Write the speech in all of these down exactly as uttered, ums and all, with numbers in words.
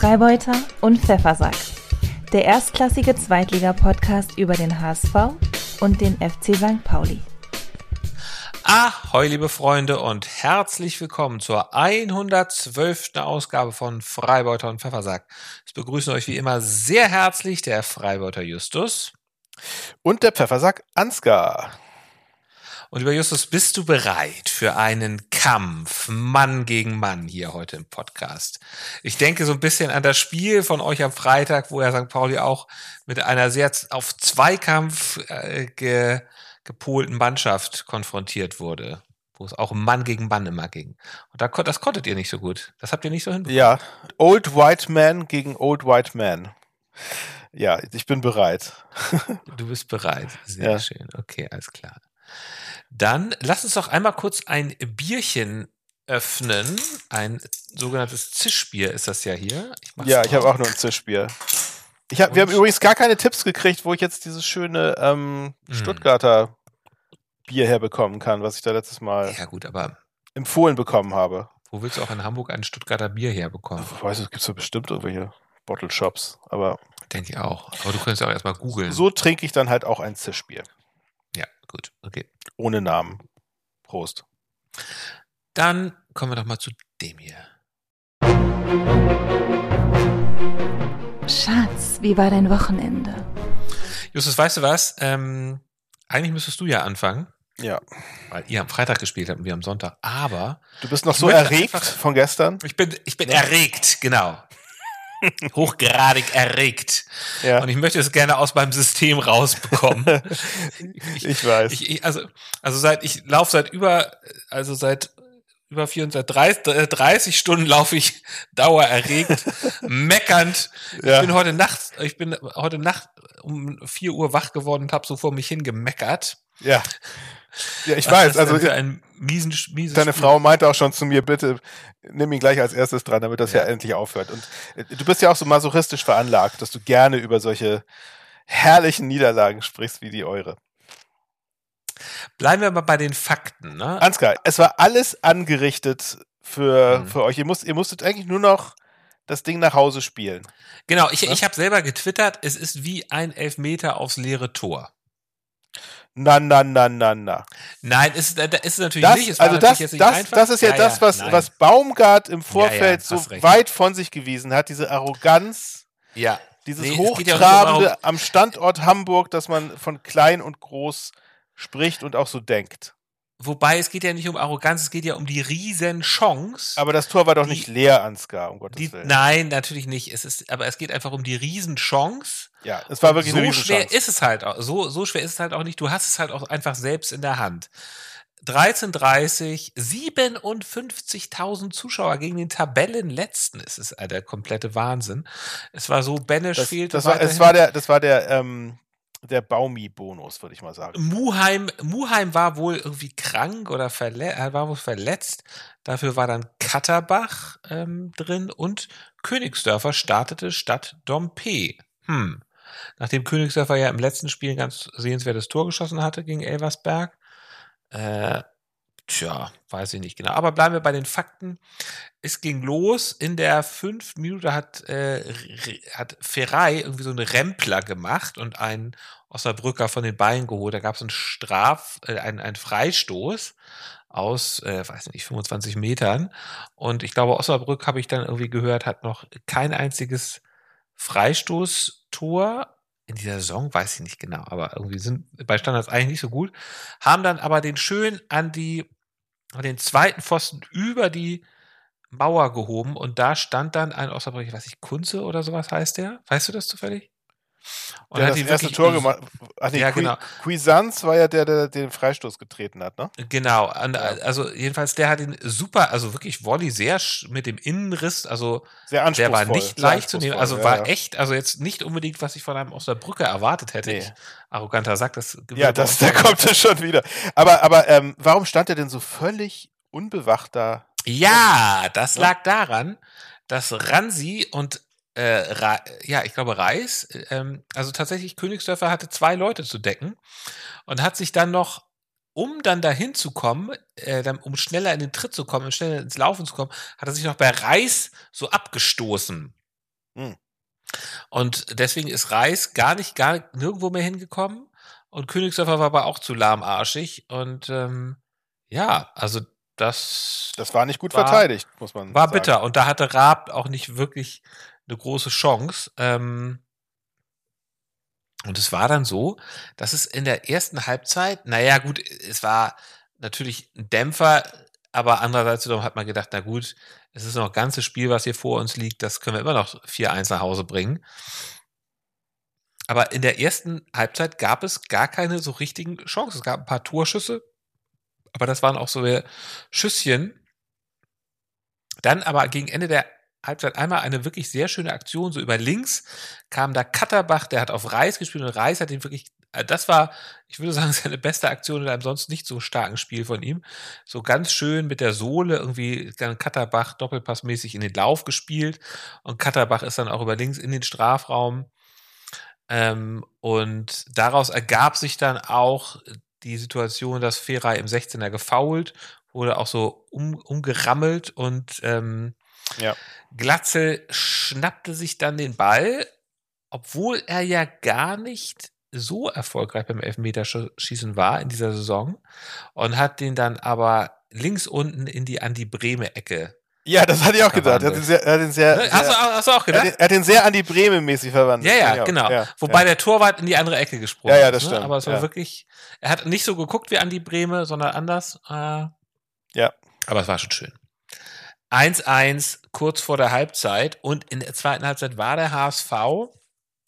Freibeuter und Pfeffersack. Der erstklassige Zweitliga-Podcast über den H S V und den F C Sankt Pauli. Ahoi, liebe Freunde, und herzlich willkommen zur hundertzwölften Ausgabe von Freibeuter und Pfeffersack. Es begrüßen euch wie immer sehr herzlich der Freibeuter Justus und der Pfeffersack Ansgar. Und lieber Justus, bist du bereit für einen Kampf Mann gegen Mann hier heute im Podcast? Ich denke so ein bisschen an das Spiel von euch am Freitag, wo ja Sankt Pauli auch mit einer sehr auf Zweikampf äh, ge, gepolten Mannschaft konfrontiert wurde, wo es auch Mann gegen Mann immer ging. Und da, das konntet ihr nicht so gut. Das habt ihr nicht so hinbekommen. Ja, Old White Man gegen Old White Man. Ja, ich bin bereit. Du bist bereit. Sehr ja. schön. Okay, alles klar. Dann lass uns doch einmal kurz ein Bierchen öffnen. Ein sogenanntes Zischbier ist das ja hier. Ich ja, ich habe auch nur ein Zischbier. Ich hab, wir haben übrigens gar keine Tipps gekriegt, wo ich jetzt dieses schöne ähm, hm. Stuttgarter Bier herbekommen kann, was ich da letztes Mal ja, gut, aber empfohlen bekommen habe. Wo willst du auch in Hamburg ein Stuttgarter Bier herbekommen? Ich weiß, es gibt so bestimmt irgendwelche Bottle Shops, aber denke ich auch. Aber du könntest auch erstmal googeln. So trinke ich dann halt auch ein Zischbier. Ja, gut, okay. Ohne Namen. Prost. Dann kommen wir doch mal zu dem hier. Schatz, wie war dein Wochenende? Justus, weißt du was? Ähm, eigentlich müsstest du ja anfangen. Ja. Weil ihr am Freitag gespielt habt und wir am Sonntag. Aber du bist noch so erregt einfach, von gestern? Ich bin, ich bin ja. erregt, genau. Hochgradig erregt. Ja. Und ich möchte es gerne aus meinem System rausbekommen. ich, ich weiß. Ich, ich, also, also seit, ich laufe seit über, also seit über vierundzwanzig, dreißig Stunden laufe ich dauererregt, meckernd. Ja. Ich bin heute Nacht, ich bin heute Nacht um vier Uhr wach geworden und habe so vor mich hingemeckert. Ja. Ja, ich weiß. Also für ein miesen, mieses deine Spiel. Frau meinte auch schon zu mir, bitte nimm ihn gleich als erstes dran, damit das ja. ja endlich aufhört. Und du bist ja auch so masochistisch veranlagt, dass du gerne über solche herrlichen Niederlagen sprichst wie die eure. Bleiben wir mal bei den Fakten, ne? Ansgar, es war alles angerichtet für, mhm. für euch. Ihr, musst, ihr musstet eigentlich nur noch das Ding nach Hause spielen. Genau, ich, ja? ich habe selber getwittert, es ist wie ein Elfmeter aufs leere Tor. Na, na, na, na, na. Nein, ist, ist es natürlich das, nicht. Es also das, jetzt nicht das, einfach. das ist ja, ja das, was, ja, was Baumgart im Vorfeld ja, ja, so recht. weit von sich gewiesen hat, diese Arroganz, ja. dieses nee, Hochtrabende ja am Standort Hamburg, dass man von klein und groß spricht und auch so denkt. Wobei, es geht ja nicht um Arroganz, es geht ja um die Riesenchance. Aber das Tor war doch die, nicht leer, Ansgar, um Gottes die, Willen. Nein, natürlich nicht. Es ist, aber es geht einfach um die Riesenchance. Ja, es war wirklich so eine Riesenchance. schwer ist es halt auch. So, so schwer ist es halt auch nicht. Du hast es halt auch einfach selbst in der Hand. dreizehn dreißig, siebenundfünfzigtausend Zuschauer gegen den Tabellenletzten. Es ist der komplette Wahnsinn. Es war so, Benesch das, fehlte das war, es war der, das war der, ähm, der Baumi-Bonus, würde ich mal sagen. Muheim, Muheim war wohl irgendwie krank oder verletzt, war wohl verletzt. Dafür war dann Katterbach ähm, drin und Königsdörfer startete statt Dompe. Hm. Nachdem Königsdörfer ja im letzten Spiel ein ganz sehenswertes Tor geschossen hatte gegen Elversberg. Äh, tja, weiß ich nicht genau. Aber bleiben wir bei den Fakten. Es ging los. In der fünften Minute hat, äh, hat Ferrei irgendwie so einen Rempler gemacht und einen Osnabrücker von den Beinen geholt. Da gab es einen Straf, äh, einen, einen Freistoß aus, äh, weiß nicht, fünfundzwanzig Metern. Und ich glaube, Osnabrück, habe ich dann irgendwie gehört, hat noch kein einziges Freistoßtor in dieser Saison, weiß ich nicht genau, aber irgendwie sind bei Standards eigentlich nicht so gut, haben dann aber den schön an die, an den zweiten Pfosten über die Mauer gehoben und da stand dann ein Osnabrück, ich weiß nicht, Kunze oder sowas heißt der? Weißt du das zufällig? Und der hat das erste Tor gemacht. Ach nee, ja, Qui- genau. Cuisance war ja der, der den Freistoß getreten hat, ne? Genau. Also jedenfalls, der hat ihn super, also wirklich Volley sehr mit dem Innenriss, also sehr der war nicht leicht zu nehmen. Also ja, war ja. echt, also jetzt nicht unbedingt, was ich von einem Osnabrücker erwartet hätte. Nee. Ich, arroganter Sack, das ja, das, da kommt es schon wieder. Aber, aber ähm, warum stand er denn so völlig unbewacht da? Ja, das lag daran, dass Ransi und Äh, Ra- ja, ich glaube Reis, ähm, also tatsächlich Königsdörfer hatte zwei Leute zu decken und hat sich dann noch, um dann dahin zu kommen, äh, dann, um schneller in den Tritt zu kommen, um schneller ins Laufen zu kommen, hat er sich noch bei Reis so abgestoßen. Hm. Und deswegen ist Reis gar nicht, gar nirgendwo mehr hingekommen. Und Königsdörfer war aber auch zu lahmarschig. Und ähm, ja, also das. Das war nicht gut war, verteidigt, muss man War sagen. bitter. Und da hatte Raab auch nicht wirklich eine große Chance. Ähm, und es war dann so, dass es in der ersten Halbzeit, naja, gut, es war natürlich ein Dämpfer, aber andererseits wiederum hat man gedacht, na gut, es ist noch ein ganzes Spiel, was hier vor uns liegt, das können wir immer noch vier eins nach Hause bringen. Aber in der ersten Halbzeit gab es gar keine so richtigen Chancen. Es gab ein paar Torschüsse, aber das waren auch so Schüsschen. Dann aber gegen Ende der Halbzeit einmal eine wirklich sehr schöne Aktion, so über links kam da Katterbach, der hat auf Reis gespielt und Reis hat ihn wirklich, das war, ich würde sagen, seine beste Aktion in einem sonst nicht so starken Spiel von ihm. So ganz schön mit der Sohle irgendwie dann Katterbach doppelpassmäßig in den Lauf gespielt und Katterbach ist dann auch über links in den Strafraum. Ähm, und daraus ergab sich dann auch die Situation, dass Feray im sechzehner gefoult, wurde auch so um, umgerammelt und ähm, ja. Glatzel schnappte sich dann den Ball, obwohl er ja gar nicht so erfolgreich beim Elfmeterschießen war in dieser Saison und hat den dann aber links unten in die Andi Brehme-Ecke. Ja, das hatte ich auch gedacht. Er hat den sehr, er hat den sehr, ne? hast, sehr, du, hast du auch gedacht? Er hat den, er hat den sehr Andi Brehme-mäßig verwandelt. Ja, ja, genau. Ja, Wobei ja. der Torwart in die andere Ecke gesprungen ja, ja, das ist. stimmt. Ne? Aber es war ja. wirklich, er hat nicht so geguckt wie Andi Brehme, sondern anders. Äh, ja. Aber es war schon schön. eins eins kurz vor der Halbzeit und in der zweiten Halbzeit war der H S V.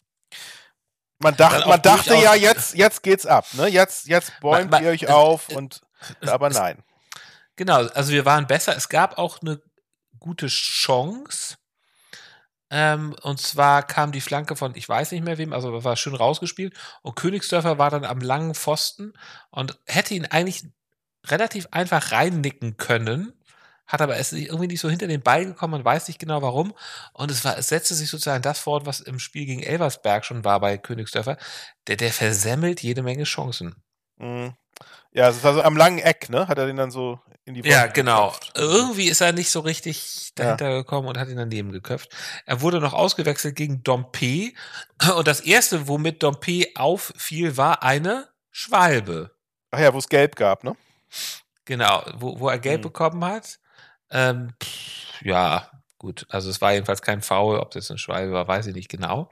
Man, dach, man dachte ja, jetzt, jetzt geht's ab. Ne? Jetzt, jetzt bäumt man, ihr euch auf, und es, aber nein. Genau, also wir waren besser. Es gab auch eine gute Chance. Ähm, und zwar kam die Flanke von, ich weiß nicht mehr wem, also war schön rausgespielt. Und Königsdörfer war dann am langen Pfosten und hätte ihn eigentlich relativ einfach reinnicken können. Hat aber es irgendwie nicht so hinter den Ball gekommen, man weiß nicht genau warum. Und es, war, es setzte sich sozusagen das fort, was im Spiel gegen Elversberg schon war bei Königsdörfer. Der, der versemmelt jede Menge Chancen. Mhm. Ja, es war so am langen Eck, ne? Hat er den dann so in die Wolke Ja, genau. geköpft. Irgendwie ist er nicht so richtig dahinter ja. gekommen und hat ihn daneben geköpft. Er wurde noch ausgewechselt gegen Dompe. Und das erste, womit Dompe auffiel, war eine Schwalbe. Ach ja, wo es gelb gab, ne? Genau, wo, wo er gelb mhm. bekommen hat. Ähm, pff, ja, gut. Also es war jedenfalls kein Foul. Ob das eine Schwalbe war, weiß ich nicht genau.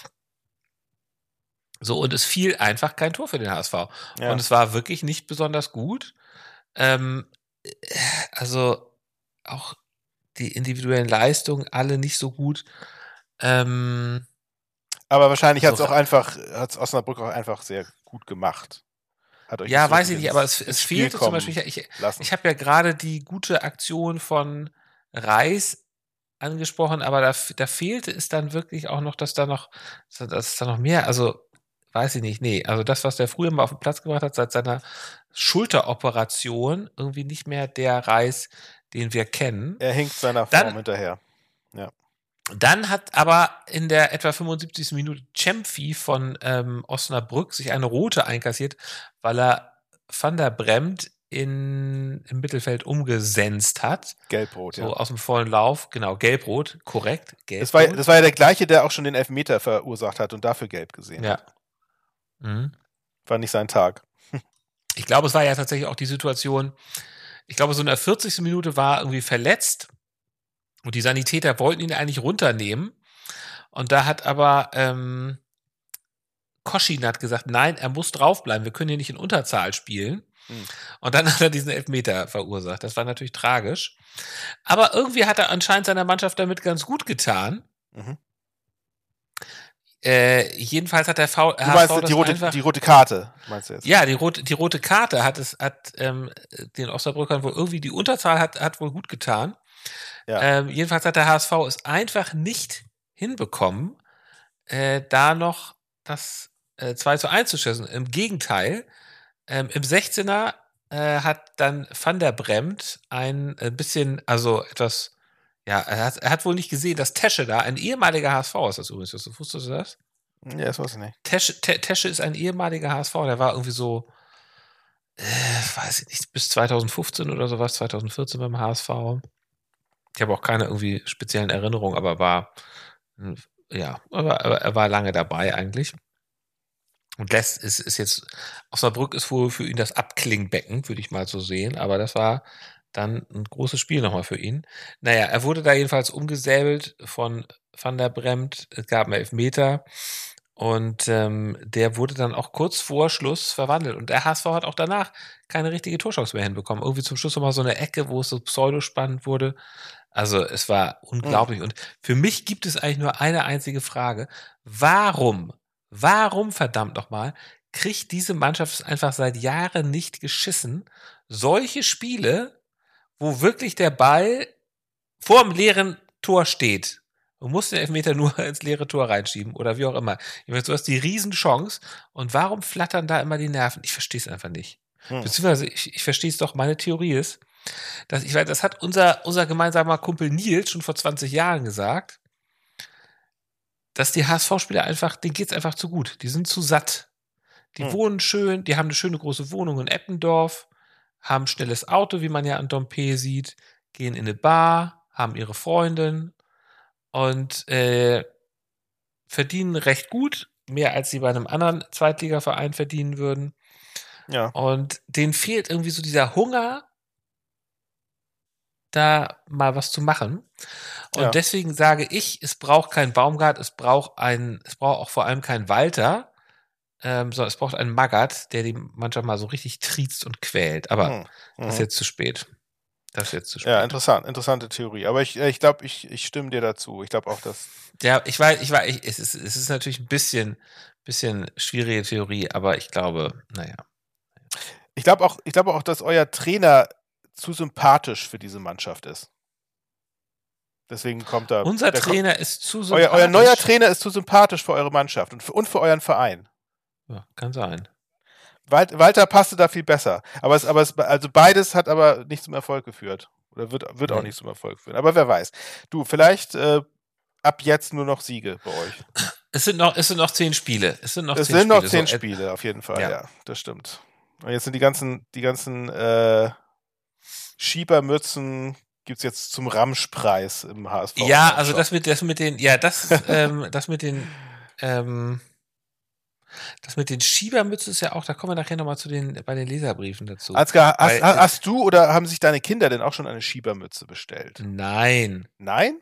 So, und es fiel einfach kein Tor für den H S V. Ja. Und es war wirklich nicht besonders gut. Ähm, also auch die individuellen Leistungen alle nicht so gut. Ähm, Aber wahrscheinlich hat es auch einfach, hat Osnabrück auch einfach sehr gut gemacht. Hat euch ja, so weiß ich nicht, aber es, es fehlte zum Beispiel, ich, ich, ich habe ja gerade die gute Aktion von Reis angesprochen, aber da, da fehlte es dann wirklich auch noch, dass da noch, dass es da noch mehr, also weiß ich nicht, nee, also das, was der früher mal auf den Platz gebracht hat, seit seiner Schulteroperation, irgendwie nicht mehr der Reis, den wir kennen. Er hinkt seiner Form dann, hinterher. Ja. Dann hat aber in der etwa fünfundsiebzigsten Minute Cempfi von ähm, Osnabrück sich eine rote einkassiert, weil er Van der Bremt in, im Mittelfeld umgesenzt hat. Gelbrot, so ja. So aus dem vollen Lauf, genau, gelbrot, korrekt. Gelbrot. Das, war, das war ja der gleiche, der auch schon den Elfmeter verursacht hat und dafür gelb gesehen ja. hat. Mhm. War nicht sein Tag. Ich glaube, es war ja tatsächlich auch die Situation, ich glaube, so in der vierzigsten Minute war er irgendwie verletzt und die Sanitäter wollten ihn eigentlich runternehmen. Und da hat aber ähm, Koschin hat gesagt, nein, er muss draufbleiben, wir können hier nicht in Unterzahl spielen. Hm. Und dann hat er diesen Elfmeter verursacht. Das war natürlich tragisch. Aber irgendwie hat er anscheinend seiner Mannschaft damit ganz gut getan. Mhm. Äh, jedenfalls hat der v du meinst H S V die rote, einfach, die rote Karte, meinst du jetzt? Ja, die rote, die rote Karte hat es, hat ähm, den Osnabrückern wohl irgendwie die Unterzahl hat, hat wohl gut getan. Ja. Ähm, jedenfalls hat der H S V es einfach nicht hinbekommen, äh, da noch das äh, zwei zu eins zu schießen. Im Gegenteil, ähm, im sechzehner äh, hat dann Van der Bremt ein, ein bisschen, also etwas. Ja, er hat, er hat wohl nicht gesehen, dass Tesche da, ein ehemaliger H S V ist das übrigens. Wusstest du das? Ja, das weiß ich nicht. Tesche, Tesche ist ein ehemaliger H S V, der war irgendwie so, äh, weiß ich nicht, bis zweitausendfünfzehn oder sowas, zweitausendvierzehn beim H S V. Ich habe auch keine irgendwie speziellen Erinnerungen, aber war Ja, aber, aber er war lange dabei eigentlich. Und lässt ist, ist jetzt, Osnabrück ist wohl für ihn das Abklingbecken, würde ich mal so sehen, aber das war dann ein großes Spiel nochmal für ihn. Naja, er wurde da jedenfalls umgesäbelt von Van der Bremt, es gab einen Elfmeter und ähm, der wurde dann auch kurz vor Schluss verwandelt. Und der H S V hat auch danach keine richtige Torchance mehr hinbekommen. Irgendwie zum Schluss nochmal so eine Ecke, wo es so pseudospannend wurde. Also es war unglaublich. Mhm. Und für mich gibt es eigentlich nur eine einzige Frage. Warum, warum verdammt nochmal, kriegt diese Mannschaft es einfach seit Jahren nicht geschissen, solche Spiele, wo wirklich der Ball vor dem leeren Tor steht. Du musst den Elfmeter nur ins leere Tor reinschieben oder wie auch immer. Ich meine, du hast die Riesenchance und warum flattern da immer die Nerven? Ich verstehe es einfach nicht. Hm. Beziehungsweise, ich, ich verstehe es doch, meine Theorie ist, dass ich weiß, das hat unser, unser gemeinsamer Kumpel Nils schon vor zwanzig Jahren gesagt, dass die H S V-Spieler einfach, denen geht's einfach zu gut. Die sind zu satt. Die Hm. wohnen schön, die haben eine schöne große Wohnung in Eppendorf, haben ein schnelles Auto, wie man ja an Dompe sieht, gehen in eine Bar, haben ihre Freundin und äh, verdienen recht gut, mehr als sie bei einem anderen Zweitligaverein verdienen würden. Ja. Und denen fehlt irgendwie so dieser Hunger, da mal was zu machen. Und Ja. deswegen sage ich, es braucht keinen Baumgart, es braucht einen, es braucht auch vor allem keinen Walter, ähm, sondern es braucht einen Magath, der die Mannschaft mal so richtig triezt und quält. Aber Hm. das ist Mhm. jetzt zu spät. Das ist jetzt zu spät. Ja, interessant, interessante Theorie. Aber ich, ich glaube, ich, ich stimme dir dazu. Ich glaube auch, dass. Ja, ich weiß, ich weiß, ich, es, ist, es ist natürlich ein bisschen, bisschen schwierige Theorie, aber ich glaube, naja. Ich glaube auch, ich glaube auch, dass euer Trainer zu sympathisch für diese Mannschaft ist. Deswegen kommt da. Unser der Trainer kommt, ist zu euer, sympathisch. euer neuer Trainer ist zu sympathisch für eure Mannschaft und für, und für euren Verein. Ja, kann sein. Wal- Walter passte da viel besser. Aber es, aber es, also beides hat aber nicht zum Erfolg geführt. Oder wird, wird auch Nee. nicht zum Erfolg führen. Aber wer weiß. Du, vielleicht äh, ab jetzt nur noch Siege bei euch. Es sind noch, es sind noch zehn Spiele. Es sind noch Es zehn sind noch Spiele. zehn So, äh, Spiele, auf jeden Fall, ja. ja. Das stimmt. Und jetzt sind die ganzen, die ganzen äh, Schiebermützen gibt's jetzt zum Ramschpreis im H S V. Ja, also das mit, das mit den, ja, das, ist, ähm, das mit den, ähm, das mit den Schiebermützen ist ja auch, da kommen wir nachher nochmal zu den, bei den Leserbriefen dazu. Ansgar, hast, Weil, hast, hast du oder haben sich deine Kinder denn auch schon eine Schiebermütze bestellt? Nein. Nein?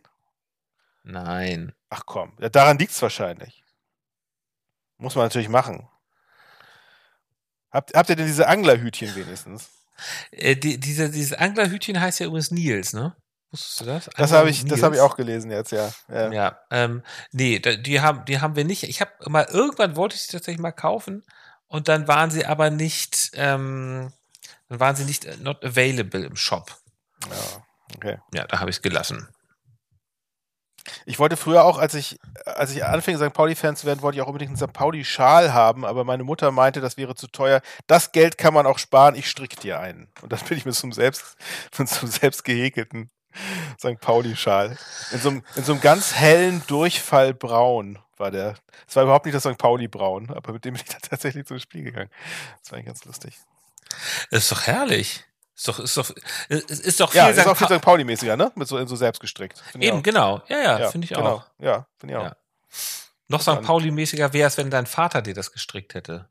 Nein. Ach komm, ja, daran liegt's wahrscheinlich. Muss man natürlich machen. Habt, habt ihr denn diese Anglerhütchen wenigstens? Äh, die, diese, dieses Anglerhütchen heißt ja übrigens Nils, ne? Wusstest du das? Das habe ich, das hab ich auch gelesen jetzt, ja. Ja, Ja, ähm, nee, da, die haben, die haben wir nicht. Ich habe mal, irgendwann wollte ich sie tatsächlich mal kaufen und dann waren sie aber nicht, ähm, dann waren sie nicht not available im Shop. ja, okay. Ja, da habe ich es gelassen. Ich wollte früher auch, als ich, als ich anfing, Sankt Pauli-Fan zu werden, wollte ich auch unbedingt einen Sankt Pauli-Schal haben, aber meine Mutter meinte, das wäre zu teuer. Das Geld kann man auch sparen, ich stricke dir einen. Und dann bin ich mit so einem selbst, mit so einem selbst gehäkelten Sankt Pauli-Schal. In so einem, in so einem ganz hellen Durchfallbraun war der. Es war überhaupt nicht das Sankt Pauli-Braun, aber mit dem bin ich dann tatsächlich zum Spiel gegangen. Das war eigentlich ganz lustig. Das ist doch herrlich. Ist doch, ist doch, ist, ist doch viel Ja, ist Sankt auch viel Pa- Sankt Pauli-mäßiger, ne? Mit so, in so selbst gestrickt. Find ich Eben, auch. genau. Ja, ja, Ja, finde ich genau. auch. Ja, finde ich auch. Ja. Noch Sankt Pauli-mäßiger wäre es, wenn dein Vater dir das gestrickt hätte.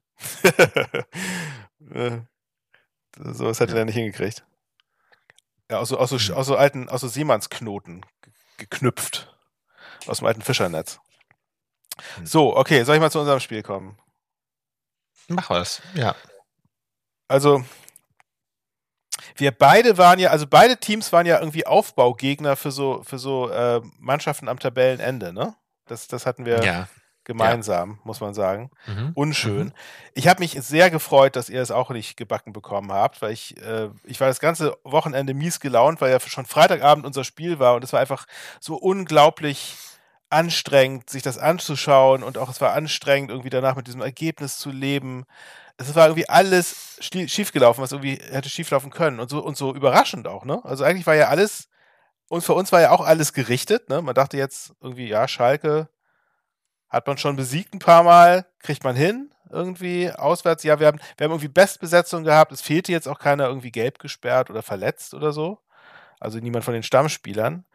So was hätte Ja. er nicht hingekriegt. Ja, aus so, aus so, aus so alten, aus so Seemannsknoten ge- geknüpft. Aus dem alten Fischernetz. Hm. So, okay, soll ich mal zu unserem Spiel kommen? Mach was, ja. Also, wir beide waren ja, also beide Teams waren ja irgendwie Aufbaugegner für so, für so äh, Mannschaften am Tabellenende, ne? Das, das hatten wir Ja. gemeinsam, muss man sagen. Mhm. Unschön. Mhm. Ich habe mich sehr gefreut, dass ihr es auch nicht gebacken bekommen habt, weil ich, äh, ich war das ganze Wochenende mies gelaunt, weil ja schon Freitagabend unser Spiel war und es war einfach so unglaublich anstrengend, sich das anzuschauen und auch es war anstrengend, irgendwie danach mit diesem Ergebnis zu leben. Es war irgendwie alles schlie- schiefgelaufen, was irgendwie hätte schieflaufen können und so, und so überraschend auch, ne? Also eigentlich war ja alles, und für uns war ja auch alles gerichtet, ne? Man dachte jetzt irgendwie, ja, Schalke hat man schon besiegt ein paar Mal, kriegt man hin, irgendwie auswärts. Ja, wir haben, wir haben irgendwie Bestbesetzung gehabt. Es fehlte jetzt auch keiner irgendwie gelb gesperrt oder verletzt oder so. Also niemand von den Stammspielern.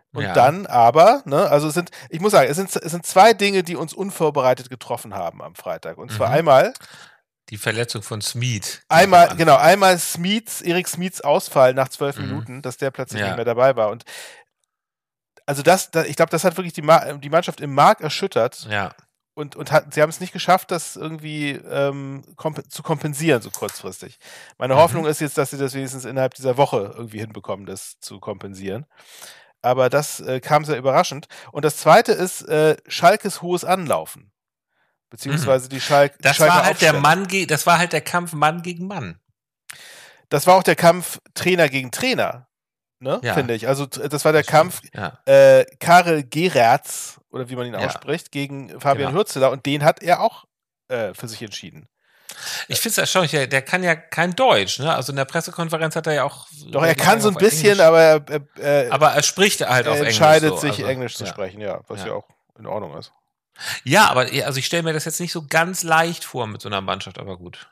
Und Ja. dann aber, ne, also es sind, ich muss sagen, es sind, es sind zwei Dinge, die uns unvorbereitet getroffen haben am Freitag. Und zwar Mhm. einmal, Die Verletzung von Smeed. einmal, Am genau, Anfang. einmal Smeeds, Erik Smeeds Ausfall nach zwölf Mhm. Minuten, dass der plötzlich Ja. nicht mehr dabei war. Und also das, da, ich glaube, das hat wirklich die, Ma- die Mannschaft im Mark erschüttert. Ja. Und, und hat, sie haben es nicht geschafft, das irgendwie ähm, komp- zu kompensieren, so kurzfristig. Meine Mhm. Hoffnung ist jetzt, dass sie das wenigstens innerhalb dieser Woche irgendwie hinbekommen, das zu kompensieren. Aber das äh, kam sehr überraschend. Und das Zweite ist äh, Schalkes hohes Anlaufen. Beziehungsweise die Schalk Das Schalker war halt der Aufstellung. Mann, ge- das war halt der Kampf Mann gegen Mann. Das war auch der Kampf Trainer gegen Trainer, ne? Ja. Finde ich. Also t- das war der Das Kampf stimmt. Ja. äh, Karel Geratz, oder wie man ihn Ja. ausspricht, gegen Fabian Genau. Hürzeler. Und den hat er auch äh, für sich entschieden. Ich finde es erstaunlich, der, der kann ja kein Deutsch, ne? Also in der Pressekonferenz hat er ja auch. Doch, er relativ kann lange so ein auf bisschen, Englisch- aber er, er, er, Aber er spricht halt er auf entscheidet Englisch. so, sich, also, Englisch zu ja. sprechen, ja, was ja, Ja. auch in Ordnung ist. Ja, aber also ich stelle mir das jetzt nicht so ganz leicht vor mit so einer Mannschaft, aber gut.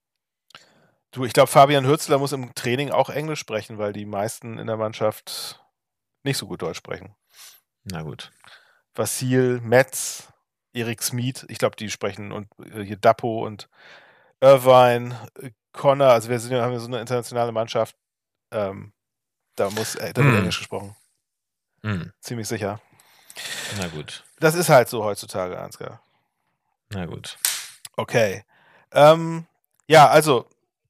Du, ich glaube, Fabian Hürzeler muss im Training auch Englisch sprechen, weil die meisten in der Mannschaft nicht so gut Deutsch sprechen. Na gut. Vassil, Metz, Erik Smeed, ich glaube, die sprechen, und äh, hier Dappo und Irvine, äh, Connor, also wir sind ja, haben ja so eine internationale Mannschaft, ähm, da muss, äh, da wird Hm. Englisch gesprochen. Hm. Ziemlich sicher. Na gut. Das ist halt so heutzutage, Ansgar. Na gut. Okay. Ähm, ja, also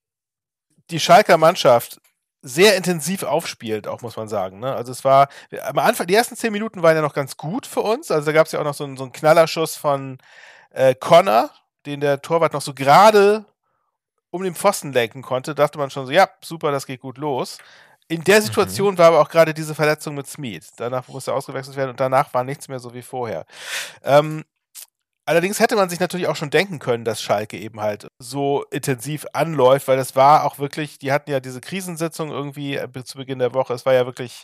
die Schalker Mannschaft sehr intensiv aufspielt, auch muss man sagen. Ne? Also es war, am Anfang, die ersten zehn Minuten waren ja noch ganz gut für uns. Also da gab es ja auch noch so einen, so einen Knallerschuss von äh, Connor, den der Torwart noch so gerade um den Pfosten lenken konnte. Da dachte man schon so, ja, super, das geht gut los. In der Situation mhm. war aber auch gerade diese Verletzung mit Smeed. Danach musste er ausgewechselt werden und danach war nichts mehr so wie vorher. Ähm, Allerdings hätte man sich natürlich auch schon denken können, dass Schalke eben halt so intensiv anläuft, weil das war auch wirklich, die hatten ja diese Krisensitzung irgendwie zu Beginn der Woche, es war ja wirklich,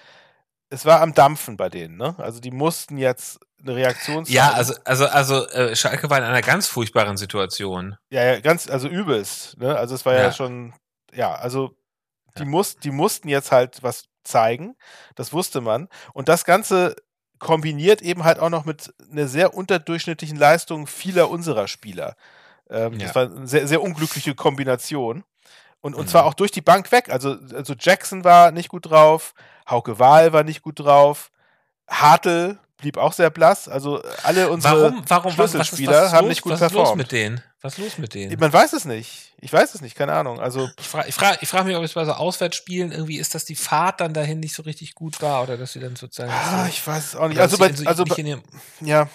es war am Dampfen bei denen, ne? Also die mussten jetzt eine Reaktion zeigen. Ja, also, also, also äh, Schalke war in einer ganz furchtbaren Situation. Ja, ja, ganz, also übelst, ne? Also es war ja, ja schon, ja, also die, ja. Muss, die mussten jetzt halt was zeigen, das wusste man. Und das Ganze kombiniert eben halt auch noch mit einer sehr unterdurchschnittlichen Leistung vieler unserer Spieler. Ähm, ja. Das war eine sehr, sehr unglückliche Kombination. Und, und mhm. zwar auch durch die Bank weg. Also, also Jackson war nicht gut drauf, Hauke Wahl war nicht gut drauf, Hartl blieb auch sehr blass. Also alle unsere warum, warum, Schlüsselspieler was, was, was haben los, nicht gut was performt. Was ist los mit denen? Was ist los mit denen? Man weiß es nicht. Ich weiß es nicht, keine Ahnung. Also ich frage ich frag, ich frag mich, ob es bei so Auswärtsspielen irgendwie ist, dass die Fahrt dann dahin nicht so richtig gut war oder dass sie dann sozusagen. Ah, so, ich weiß es auch nicht. Also, bei, also bei, dem, ja.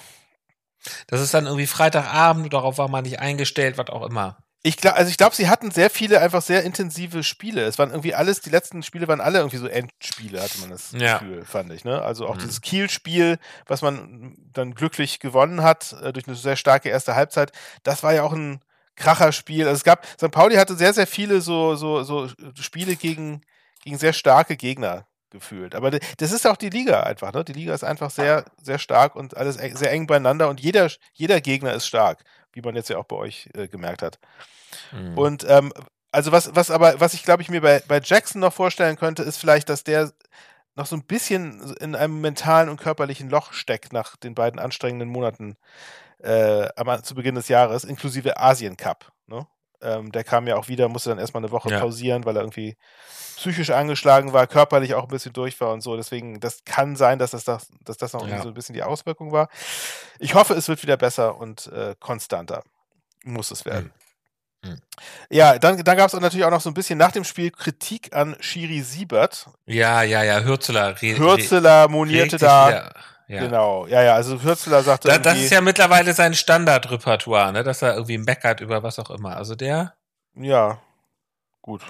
Das ist dann irgendwie Freitagabend, darauf war man nicht eingestellt, was auch immer. Ich glaube, also ich glaube, sie hatten sehr viele einfach sehr intensive Spiele. Es waren irgendwie alles, die letzten Spiele waren alle irgendwie so Endspiele, hatte man das ja. Gefühl, fand ich. Ne? Also auch mhm. dieses Kiel-Spiel, was man dann glücklich gewonnen hat, äh, durch eine sehr starke erste Halbzeit, das war ja auch ein Kracherspiel. Also es gab, Sankt Pauli hatte sehr, sehr viele so, so, so Spiele gegen, gegen sehr starke Gegner gefühlt. Aber das ist auch die Liga einfach, ne? Die Liga ist einfach sehr, sehr stark und alles sehr eng beieinander und jeder, jeder Gegner ist stark, wie man jetzt ja auch bei euch äh, gemerkt hat. Mhm. Und ähm, also was, was aber, was ich glaube ich mir bei, bei Jackson noch vorstellen könnte, ist vielleicht, dass der noch so ein bisschen in einem mentalen und körperlichen Loch steckt nach den beiden anstrengenden Monaten äh, am, zu Beginn des Jahres, inklusive Asien Cup. Ne? Ähm, der kam ja auch wieder, musste dann erstmal eine Woche ja. pausieren, weil er irgendwie psychisch angeschlagen war, körperlich auch ein bisschen durch war und so. Deswegen, das kann sein, dass das, dass das noch ja. so ein bisschen die Auswirkung war. Ich hoffe, es wird wieder besser und äh, konstanter. Muss es werden. Mhm. Ja, dann, dann gab es natürlich auch noch so ein bisschen nach dem Spiel Kritik an Schiri Siebert. Ja, ja, ja, Hürzeler. Hürzeler monierte da. Wieder. Ja. Genau, ja, ja, also Hürzeler sagte da, das ist ja mittlerweile sein Standardrepertoire, ne, dass er irgendwie meckert über was auch immer. Also der. Ja, gut.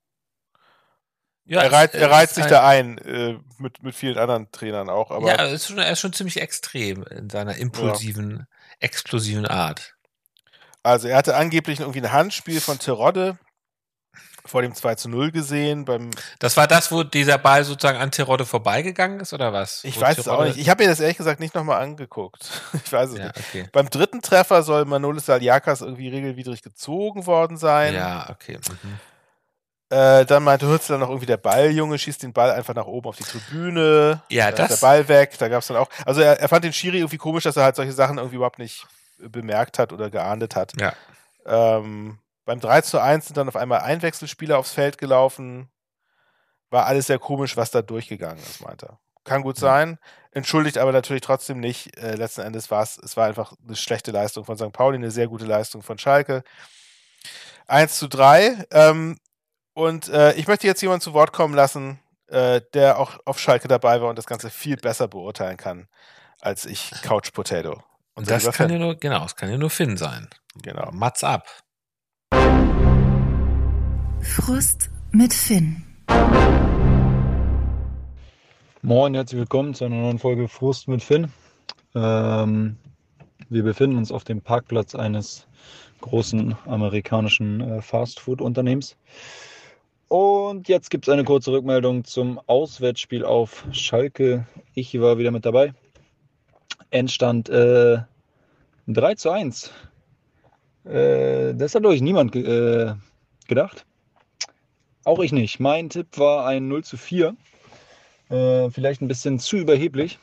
Ja, er reizt, es, er reizt sich ein, da ein, äh, mit, mit vielen anderen Trainern auch. Aber ja, er ist, schon, er ist schon ziemlich extrem in seiner impulsiven, ja. explosiven Art. Also er hatte angeblich irgendwie ein Handspiel von Terodde vor dem zwei zu null gesehen. Beim das war das, wo dieser Ball sozusagen an Terodde vorbeigegangen ist, oder was? Ich wo weiß es Terodde auch nicht. Ich habe mir das ehrlich gesagt nicht nochmal angeguckt. Ich weiß es ja, nicht. Okay. Beim dritten Treffer soll Manolis Saliakas irgendwie regelwidrig gezogen worden sein. Ja, okay. Mhm. Äh, dann meinte Hützler noch irgendwie, der Balljunge schießt den Ball einfach nach oben auf die Tribüne. Ja, da das. ist der Ball weg. Da gab es dann auch. Also er, er fand den Schiri irgendwie komisch, dass er halt solche Sachen irgendwie überhaupt nicht bemerkt hat oder geahndet hat. Ja. Ähm, beim drei zu eins sind dann auf einmal Einwechselspieler aufs Feld gelaufen. War alles sehr komisch, was da durchgegangen ist, meinte er. Kann gut sein. Entschuldigt aber natürlich trotzdem nicht. Äh, letzten Endes war es, es war einfach eine schlechte Leistung von Sankt Pauli, eine sehr gute Leistung von Schalke. eins zu drei. Ähm, und äh, ich möchte jetzt jemanden zu Wort kommen lassen, äh, der auch auf Schalke dabei war und das Ganze viel besser beurteilen kann als ich, Couch Potato. Und das kann ja nur, genau, das kann ja nur Finn sein. Genau. Mats ab. Frust mit Finn. Moin, herzlich willkommen zu einer neuen Folge Frust mit Finn. Ähm, wir befinden uns auf dem Parkplatz eines großen amerikanischen äh, Fastfood-Unternehmens. Und jetzt gibt es eine kurze Rückmeldung zum Auswärtsspiel auf Schalke. Ich war wieder mit dabei. Endstand äh, drei zu eins. Äh, das hat, glaube ich, niemand ge- äh, gedacht. Auch ich nicht. Mein Tipp war ein null zu vier. Äh, vielleicht ein bisschen zu überheblich.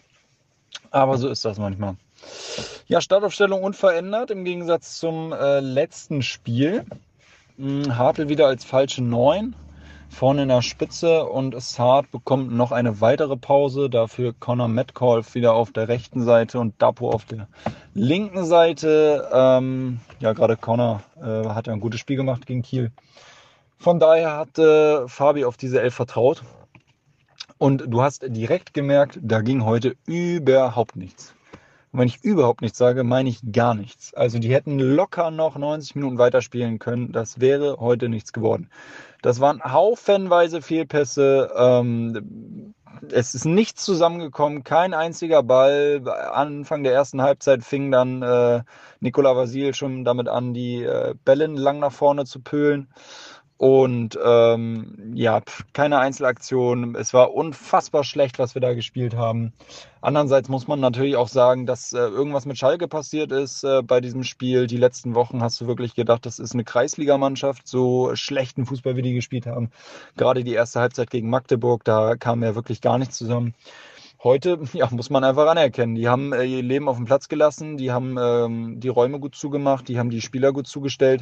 Aber so ist das manchmal. Ja, Startaufstellung unverändert im Gegensatz zum äh, letzten Spiel. Hm, Hartl wieder als falsche neun. Vorne in der Spitze und Saad bekommt noch eine weitere Pause. Dafür Connor Metcalf wieder auf der rechten Seite und Dapo auf der linken Seite. Ähm, ja, gerade Connor äh, hat ja ein gutes Spiel gemacht gegen Kiel. Von daher hat äh, Fabi auf diese Elf vertraut. Und du hast direkt gemerkt, da ging heute überhaupt nichts. Und wenn ich überhaupt nichts sage, meine ich gar nichts. Also die hätten locker noch neunzig Minuten weiterspielen können. Das wäre heute nichts geworden. Das waren haufenweise Fehlpässe. Ähm, es ist nichts zusammengekommen. Kein einziger Ball. Anfang der ersten Halbzeit fing dann äh, Nicolas Vasil schon damit an, die äh, Bälle lang nach vorne zu pölen. Und ähm, ja, keine Einzelaktion. Es war unfassbar schlecht, was wir da gespielt haben. Andererseits muss man natürlich auch sagen, dass äh, irgendwas mit Schalke passiert ist äh, bei diesem Spiel. Die letzten Wochen hast du wirklich gedacht, das ist eine Kreisligamannschaft, so schlechten Fußball, wie die gespielt haben. Gerade die erste Halbzeit gegen Magdeburg, da kam ja wirklich gar nichts zusammen. Heute, ja, muss man einfach anerkennen. Die haben äh, ihr Leben auf den Platz gelassen, die haben ähm, die Räume gut zugemacht, die haben die Spieler gut zugestellt,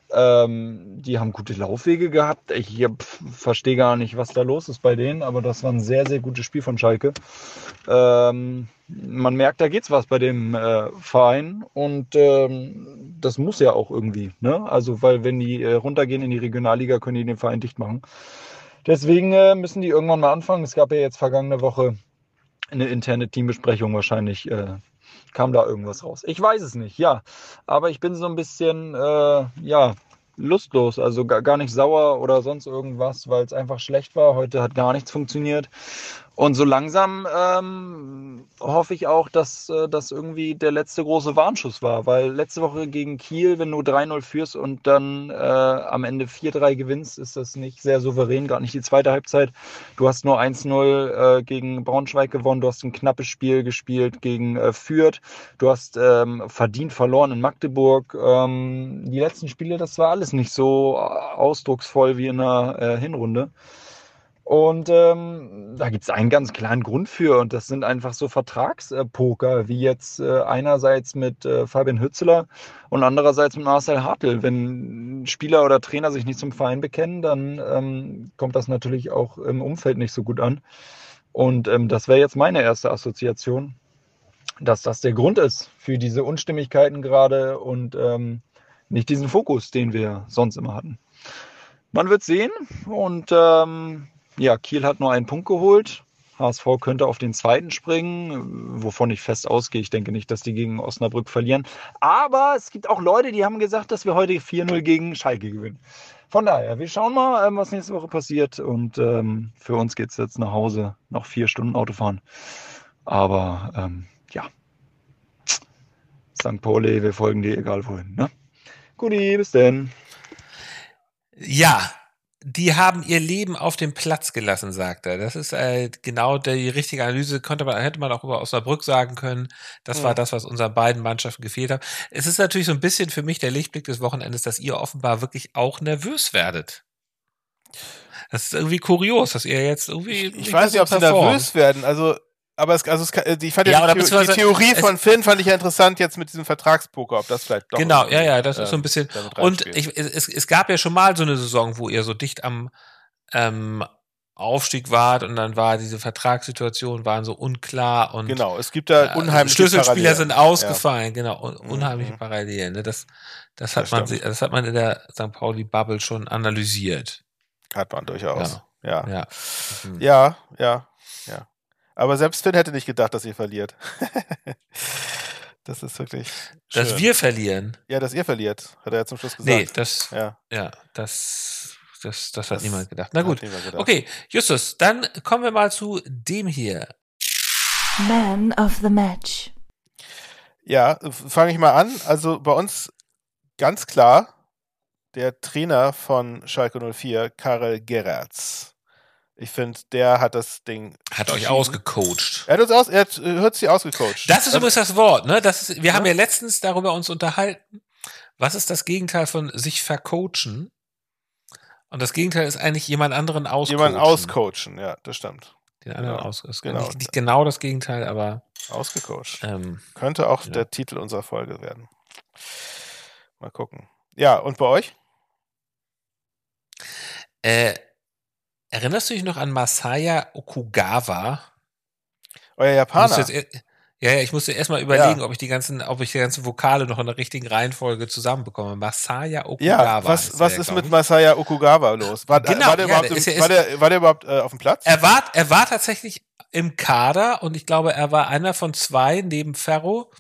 ähm, die haben gute Laufwege gehabt. Ich verstehe gar nicht, was da los ist bei denen, aber das war ein sehr, sehr gutes Spiel von Schalke. Ähm, man merkt, da geht's was bei dem äh, Verein und ähm, das muss ja auch irgendwie, ne? Also, weil wenn die äh, runtergehen in die Regionalliga, können die den Verein dicht machen. Deswegen äh, müssen die irgendwann mal anfangen. Es gab ja jetzt vergangene Woche eine interne Teambesprechung, wahrscheinlich äh, kam da irgendwas raus. Ich weiß es nicht, ja. Aber ich bin so ein bisschen, äh, ja, lustlos, also gar, gar nicht sauer oder sonst irgendwas, weil es einfach schlecht war. Heute hat gar nichts funktioniert. Und so langsam ähm, hoffe ich auch, dass äh, das irgendwie der letzte große Warnschuss war, weil letzte Woche gegen Kiel, wenn du drei null führst und dann äh, am Ende vier drei gewinnst, ist das nicht sehr souverän, gerade nicht die zweite Halbzeit. Du hast nur eins null äh, gegen Braunschweig gewonnen, du hast ein knappes Spiel gespielt gegen äh, Fürth, du hast ähm, verdient verloren in Magdeburg. Ähm, die letzten Spiele, das war alles nicht so ausdrucksvoll wie in der äh, Hinrunde. Und ähm, da gibt es einen ganz klaren Grund für und das sind einfach so Vertragspoker, wie jetzt äh, einerseits mit äh, Fabian Hützler und andererseits mit Marcel Hartl. Wenn Spieler oder Trainer sich nicht zum Verein bekennen, dann ähm, kommt das natürlich auch im Umfeld nicht so gut an. Und ähm, das wäre jetzt meine erste Assoziation, dass das der Grund ist für diese Unstimmigkeiten gerade und ähm, nicht diesen Fokus, den wir sonst immer hatten. Man wird sehen und ähm, ja, Kiel hat nur einen Punkt geholt. H S V könnte auf den zweiten springen, wovon ich fest ausgehe. Ich denke nicht, dass die gegen Osnabrück verlieren. Aber es gibt auch Leute, die haben gesagt, dass wir heute vier null gegen Schalke gewinnen. Von daher, wir schauen mal, was nächste Woche passiert. Und ähm, für uns geht es jetzt nach Hause. Noch vier Stunden Autofahren. Aber ähm, ja, Sankt Pauli, wir folgen dir egal wohin. Ne? Guti, bis denn. Ja, die haben ihr Leben auf dem Platz gelassen, sagt er. Das ist äh, genau die richtige Analyse. Konnte man, hätte man auch über Osnabrück sagen können. Das ja. war das, was unseren beiden Mannschaften gefehlt hat. Es ist natürlich so ein bisschen für mich der Lichtblick des Wochenendes, dass ihr offenbar wirklich auch nervös werdet. Das ist irgendwie kurios, dass ihr jetzt irgendwie. Ich, ich weiß nicht, ob sie nervös werden. Also, aber es, also es, ich fand ja, ja die, The- die Theorie von Finn fand ich ja interessant jetzt mit diesem Vertragspoker, ob das vielleicht doch. Genau, ja, ja, das ähm, ist so ein bisschen. Und reinspielt. ich, es, es gab ja schon mal so eine Saison, wo ihr so dicht am ähm, Aufstieg wart und dann war diese Vertragssituation waren so unklar und genau, es gibt da unheimliche Schlüsselspieler Parallelen. sind ausgefallen, ja. Genau, un unheimliche mhm. Parallelen. Ne? Das, das hat das man, stimmt. das hat man in der Sankt Pauli Bubble schon analysiert. Hat man durchaus. Ja, ja, ja, mhm. ja, ja, ja. Aber selbst Finn hätte nicht gedacht, dass ihr verliert. Das ist wirklich schön. Dass wir verlieren. Ja, dass ihr verliert, hat er ja zum Schluss gesagt. Nee, das, ja, ja das, das, das hat das niemand gedacht. Na gut, gedacht. Okay, Justus, dann kommen wir mal zu dem hier. Man of the Match. Ja, fange ich mal an. Also bei uns ganz klar der Trainer von Schalke null vier, Karel Gerrards. Ich finde, der hat das Ding. Hat euch ausgecoacht. Er hat uns aus, er hat, hört sie ausgecoacht. Das ist übrigens das Wort, ne? Das ist, wir ja? haben ja letztens darüber uns unterhalten. Was ist das Gegenteil von sich vercoachen? Und das Gegenteil ist eigentlich jemand anderen auscoachen. Jemand auscoachen, ja, das stimmt. Den anderen genau. aus, ist genau. Nicht, nicht genau das Gegenteil, aber ausgecoacht. Ähm, Könnte auch ja. der Titel unserer Folge werden. Mal gucken. Ja, und bei euch? Äh, erinnerst du dich noch an Masaya Okugawa? Euer Japaner. Jetzt, ja, ja, ich musste erstmal überlegen, ja. ob ich die ganzen, ob ich die ganzen Vokale noch in der richtigen Reihenfolge zusammenbekomme. Masaya Okugawa. Ja, was, was ist mit Masaya Okugawa los? War, genau, war der ja, überhaupt, im, ja, war der, war der überhaupt äh, auf dem Platz? Er war, er war tatsächlich im Kader und ich glaube, er war einer von zwei neben Ferro,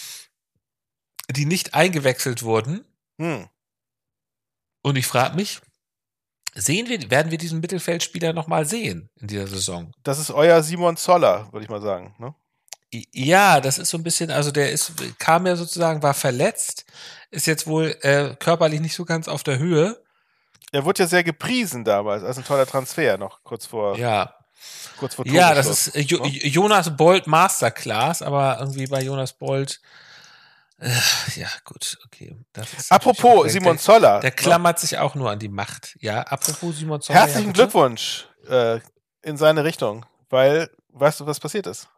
die nicht eingewechselt wurden. Hm. Und ich frage mich, sehen wir, werden wir diesen Mittelfeldspieler nochmal sehen in dieser Saison? Das ist euer Simon Zoller, würde ich mal sagen, ne? Ja, das ist so ein bisschen, also der ist, kam ja sozusagen, war verletzt, ist jetzt wohl äh, körperlich nicht so ganz auf der Höhe. Er wurde ja sehr gepriesen damals, als ein toller Transfer, noch kurz vor. Ja. Kurz vor Ja, das ist äh, jo- ne? Jonas Bolt Masterclass, aber irgendwie bei Jonas Bolt. Äh, ja, gut, okay. Das ist apropos Simon der, Zoller. Der klammert ne? sich auch nur an die Macht. Ja, apropos Simon Zoller. Herzlichen ja, Glückwunsch äh, in seine Richtung, weil, weißt du, was passiert ist?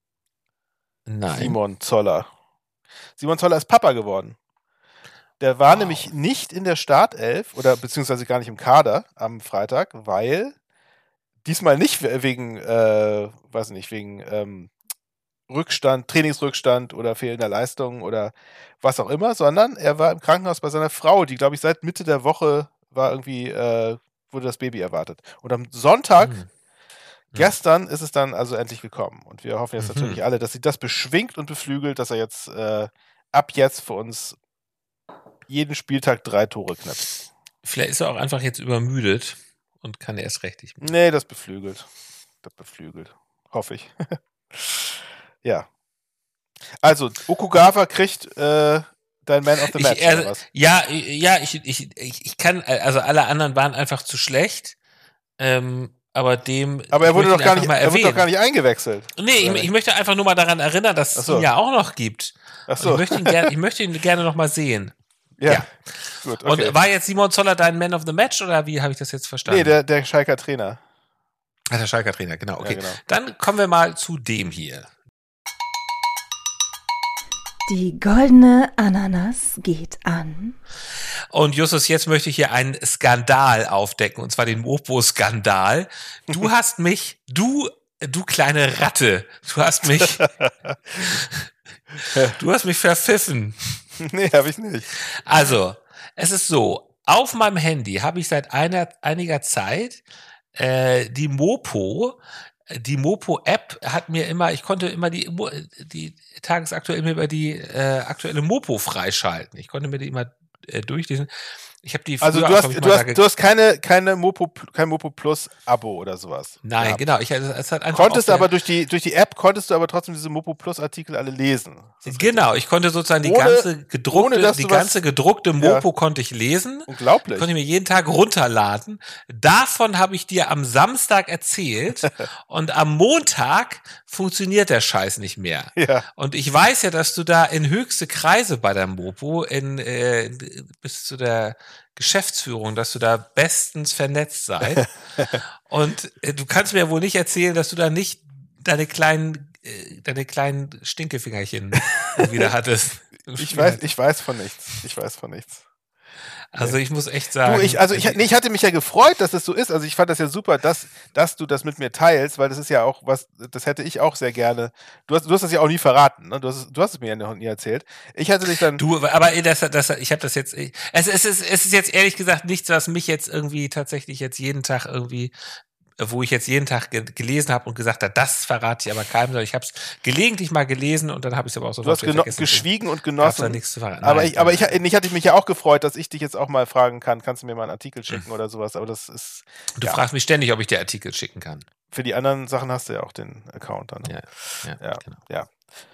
Nein. Simon Zoller. Simon Zoller ist Papa geworden. Der war wow. nämlich nicht in der Startelf oder beziehungsweise gar nicht im Kader am Freitag, weil diesmal nicht wegen, äh, weiß nicht, wegen ähm, Rückstand, Trainingsrückstand oder fehlender Leistung oder was auch immer, sondern er war im Krankenhaus bei seiner Frau, die, glaube ich, seit Mitte der Woche war irgendwie, äh, wurde das Baby erwartet. Und am Sonntag, mhm. gestern, ist es dann also endlich gekommen. Und wir hoffen jetzt mhm. natürlich alle, dass sie das beschwingt und beflügelt, dass er jetzt äh, ab jetzt für uns jeden Spieltag drei Tore knipst. Vielleicht ist er auch einfach jetzt übermüdet und kann erst recht nicht mehr. Nee, das beflügelt. Das beflügelt. Hoffe ich. Ja. Also, Okugawa kriegt äh, dein Man of the Match, ich, also, oder was? Ja, ja, ich, ich, ich, ich kann, also alle anderen waren einfach zu schlecht. Ähm, aber dem. Aber er wurde doch gar nicht, er wurde doch gar nicht eingewechselt. Nee, ich, ich möchte einfach nur mal daran erinnern, dass es so. ihn ja auch noch gibt. Ach so. Ich möchte ihn gerne, ich möchte ihn gerne noch mal sehen. Ja. ja. Gut, okay. Und war jetzt Simon Zoller dein Man of the Match oder wie habe ich das jetzt verstanden? Nee, der, der Schalker Trainer. Ach, der Schalker Trainer, genau. Okay. Ja, genau. Dann kommen wir mal zu dem hier. Die goldene Ananas geht an. Und Justus, jetzt möchte ich hier einen Skandal aufdecken, und zwar den Mopo-Skandal. Du hast mich, du, du kleine Ratte, du hast mich, du hast mich verpfiffen. Nee, habe ich nicht. Also, es ist so, auf meinem Handy habe ich seit einer, einiger Zeit äh, die Mopo, Die Mopo-App hat mir immer, ich konnte immer die, die tagesaktuell immer über die äh, aktuelle Mopo freischalten. Ich konnte mir die immer äh, durchlesen. Ich habe die Also du hast, du hast, du hast keine, keine Mopo, kein Mopo Plus Abo oder sowas. Nein, gehabt. genau. Ich, es hat einfach konntest aber durch die, durch die App konntest du aber trotzdem diese Mopo Plus Artikel alle lesen. Genau, ich konnte sozusagen die ohne, ganze gedruckte, ohne, die ganze was, gedruckte Mopo ja. konnte ich lesen. Unglaublich. Konnte ich mir jeden Tag runterladen. Davon habe ich dir am Samstag erzählt und am Montag funktioniert der Scheiß nicht mehr. Ja. Und ich weiß ja, dass du da in höchste Kreise bei der Mopo in, äh, bis zu der Geschäftsführung, dass du da bestens vernetzt seid. Und äh, du kannst mir wohl nicht erzählen, dass du da nicht deine kleinen, äh, deine kleinen Stinkefingerchen wieder hattest. Ich weiß, ich weiß von nichts. Ich weiß von nichts. Also ich muss echt sagen. Du, ich, also ich, nee, ich hatte mich ja gefreut, dass das so ist. Also ich fand das ja super, dass, dass du das mit mir teilst, weil das ist ja auch was, das hätte ich auch sehr gerne. Du hast, du hast das ja auch nie verraten, ne? Du hast, du hast es mir ja noch nie erzählt. Ich hatte dich dann. Du, aber das, das, ich habe das jetzt. Es, es, ist, es ist jetzt ehrlich gesagt nichts, was mich jetzt irgendwie tatsächlich jetzt jeden Tag irgendwie, wo ich jetzt jeden Tag ge gelesen habe und gesagt habe, das verrate ich aber keinem, sondern ich habe es gelegentlich mal gelesen und dann habe ich es aber auch so. Du hast geno- geschwiegen und genossen. Da nichts zu verraten. Aber Nein, ich, aber ich, ich hatte mich ja auch gefreut, dass ich dich jetzt auch mal fragen kann, kannst du mir mal einen Artikel schicken mhm. oder sowas, aber das ist. Du ja. fragst mich ständig, ob ich dir Artikel schicken kann. Für die anderen Sachen hast du ja auch den Account dann. Ja, ja, ja, genau. ja.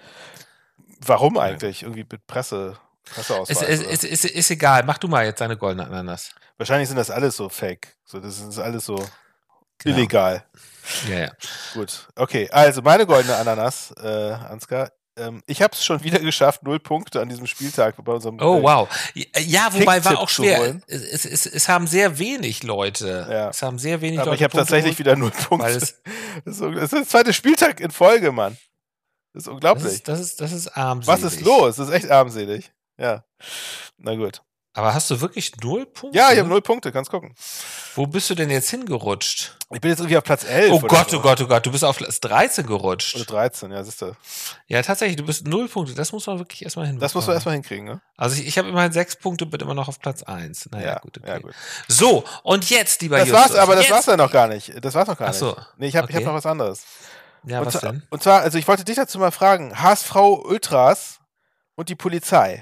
Warum eigentlich? Irgendwie mit Presse, Presseausweis? Es, es, es, es ist egal, mach du mal jetzt deine goldene Ananas. Wahrscheinlich sind das alles so fake. So, das ist alles so genau. illegal. Ja, ja. Gut, okay. Also meine goldene Ananas, äh, Ansgar. Ähm, ich habe es schon wieder geschafft, null Punkte an diesem Spieltag bei unserem. Oh, wow. Ja, wobei war auch schwer. Es, es, es, es haben sehr wenig Leute. Ja. Es haben sehr wenig Aber Leute. ich habe tatsächlich geholt, wieder null Punkte. Es, das, ist, das ist der zweite Spieltag in Folge, Mann. Das ist unglaublich. Das ist, das ist, das ist armselig. Was ist los? Das ist echt armselig. Ja. Na gut. Aber hast du wirklich null Punkte? Ja, ich habe null Punkte, kannst gucken. Wo bist du denn jetzt hingerutscht? Ich bin jetzt irgendwie auf Platz elf. Oh Gott, so. oh Gott, oh Gott, du bist auf Platz dreizehn gerutscht. Oder dreizehn, ja, siehst du. Ja, tatsächlich, du bist null Punkte, das muss man wirklich erstmal hinbekommen. Das muss man erstmal hinkriegen, ne? Also ich, ich habe immerhin sechs Punkte, bin immer noch auf Platz eins. Naja, ja, gut, okay. ja, gut. So, und jetzt, lieber Das Justus. war's, aber das jetzt. war's ja noch gar nicht. Das war's noch gar Ach so. nicht. Nee, ich habe okay. ich hab noch was anderes. Ja, und was zwar, denn? Und zwar, also ich wollte dich dazu mal fragen, H S V Ultras und die Polizei.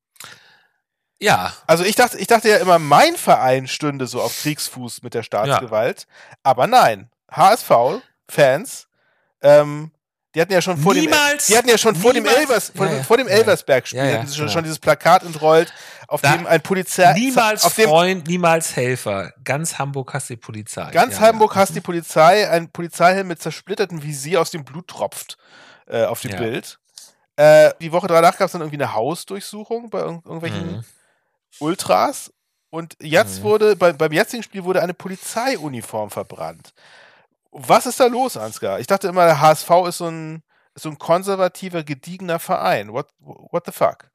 Ja. Also ich dachte, ich dachte ja immer, mein Verein stünde so auf Kriegsfuß mit der Staatsgewalt. Ja. Aber nein. H S V-Fans, ähm, die hatten ja schon vor niemals, dem, die hatten ja schon vor dem, Elvers, vor, ja, ja, vor dem ja, Elversberg-Spiel, ja, ja, hatten sie schon, genau. schon dieses Plakat entrollt, auf da, dem ein Polizei, niemals auf dem, Freund, niemals Helfer. Ganz Hamburg hasst die Polizei. Ganz ja, Hamburg ja. hasst die Polizei, ein Polizeihelm mit zersplittertem Visier, aus dem Blut tropft äh, auf dem ja. Bild. Äh, die Woche danach gab es dann irgendwie eine Hausdurchsuchung bei irg irgendwelchen mhm. Ultras. Und jetzt mhm. wurde, bei, beim jetzigen Spiel wurde eine Polizeiuniform verbrannt. Was ist da los, Ansgar? Ich dachte immer, der H S V ist so ein, ist so ein konservativer, gediegener Verein. What, what the fuck?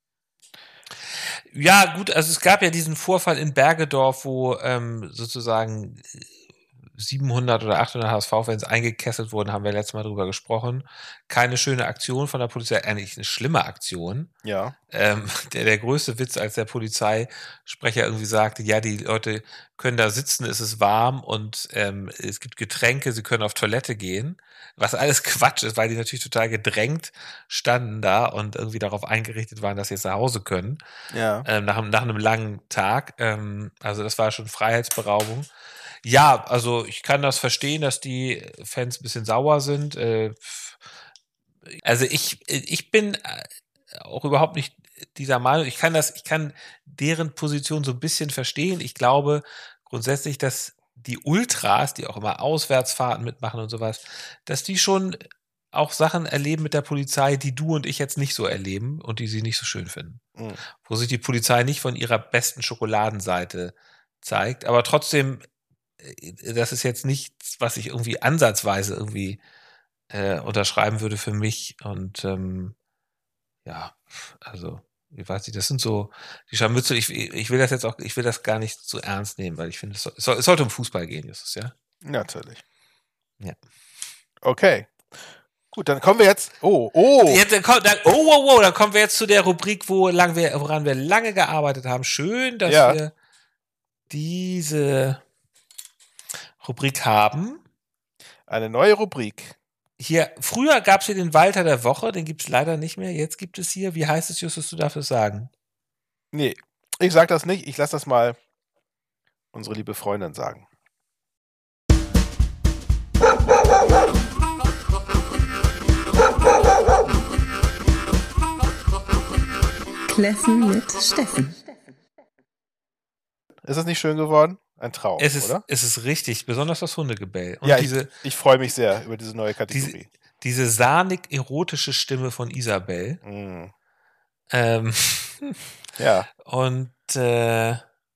Ja, gut, also es gab ja diesen Vorfall in Bergedorf, wo ähm, sozusagen siebenhundert oder achthundert H S V-Fans eingekesselt wurden, haben wir letztes Mal drüber gesprochen. Keine schöne Aktion von der Polizei, eigentlich eine schlimme Aktion. Ja. Ähm, der, der größte Witz, als der Polizeisprecher irgendwie sagte, ja, die Leute können da sitzen, es ist warm und ähm, es gibt Getränke, sie können auf Toilette gehen. Was alles Quatsch ist, weil die natürlich total gedrängt standen da und irgendwie darauf eingerichtet waren, dass sie jetzt nach Hause können. Ja. Ähm, nach, nach einem langen Tag. Ähm, also das war schon Freiheitsberaubung. Ja, also ich kann das verstehen, dass die Fans ein bisschen sauer sind. Äh, also ich, ich bin auch überhaupt nicht dieser Meinung. Ich kann das, ich kann deren Position so ein bisschen verstehen. Ich glaube grundsätzlich, dass die Ultras, die auch immer Auswärtsfahrten mitmachen und sowas, dass die schon auch Sachen erleben mit der Polizei, die du und ich jetzt nicht so erleben und die sie nicht so schön finden. Mhm. Wo sich die Polizei nicht von ihrer besten Schokoladenseite zeigt, aber trotzdem, das ist jetzt nichts, was ich irgendwie ansatzweise irgendwie äh, unterschreiben würde für mich. Und ähm, ja, also, ich weiß nicht, das sind so die Scharmützel. Ich, ich will das jetzt auch, ich will das gar nicht so ernst nehmen, weil ich finde, es, soll, es, soll, es sollte um Fußball gehen, Justus, ja? Natürlich. Ja. Okay. Gut, dann kommen wir jetzt. Oh, oh. Jetzt, dann, dann, oh, oh, oh, dann kommen wir jetzt zu der Rubrik, wo lang wir, woran wir lange gearbeitet haben. Schön, dass ja. wir diese Rubrik haben. Eine neue Rubrik. Hier, früher gab es hier den Walter der Woche, den gibt es leider nicht mehr. Jetzt gibt es hier, wie heißt es, Justus, du darfst es sagen? Nee, ich sag das nicht. Ich lasse das mal unsere liebe Freundin sagen. Kläffen mit Steffen. Ist das nicht schön geworden? Ein Traum, es ist, oder? Es ist richtig, besonders das Hundegebell. Und ja, diese, ich, ich freue mich sehr über diese neue Kategorie. Diese, diese sahnig-erotische Stimme von Isabel. Mm. Ähm, ja. Und äh,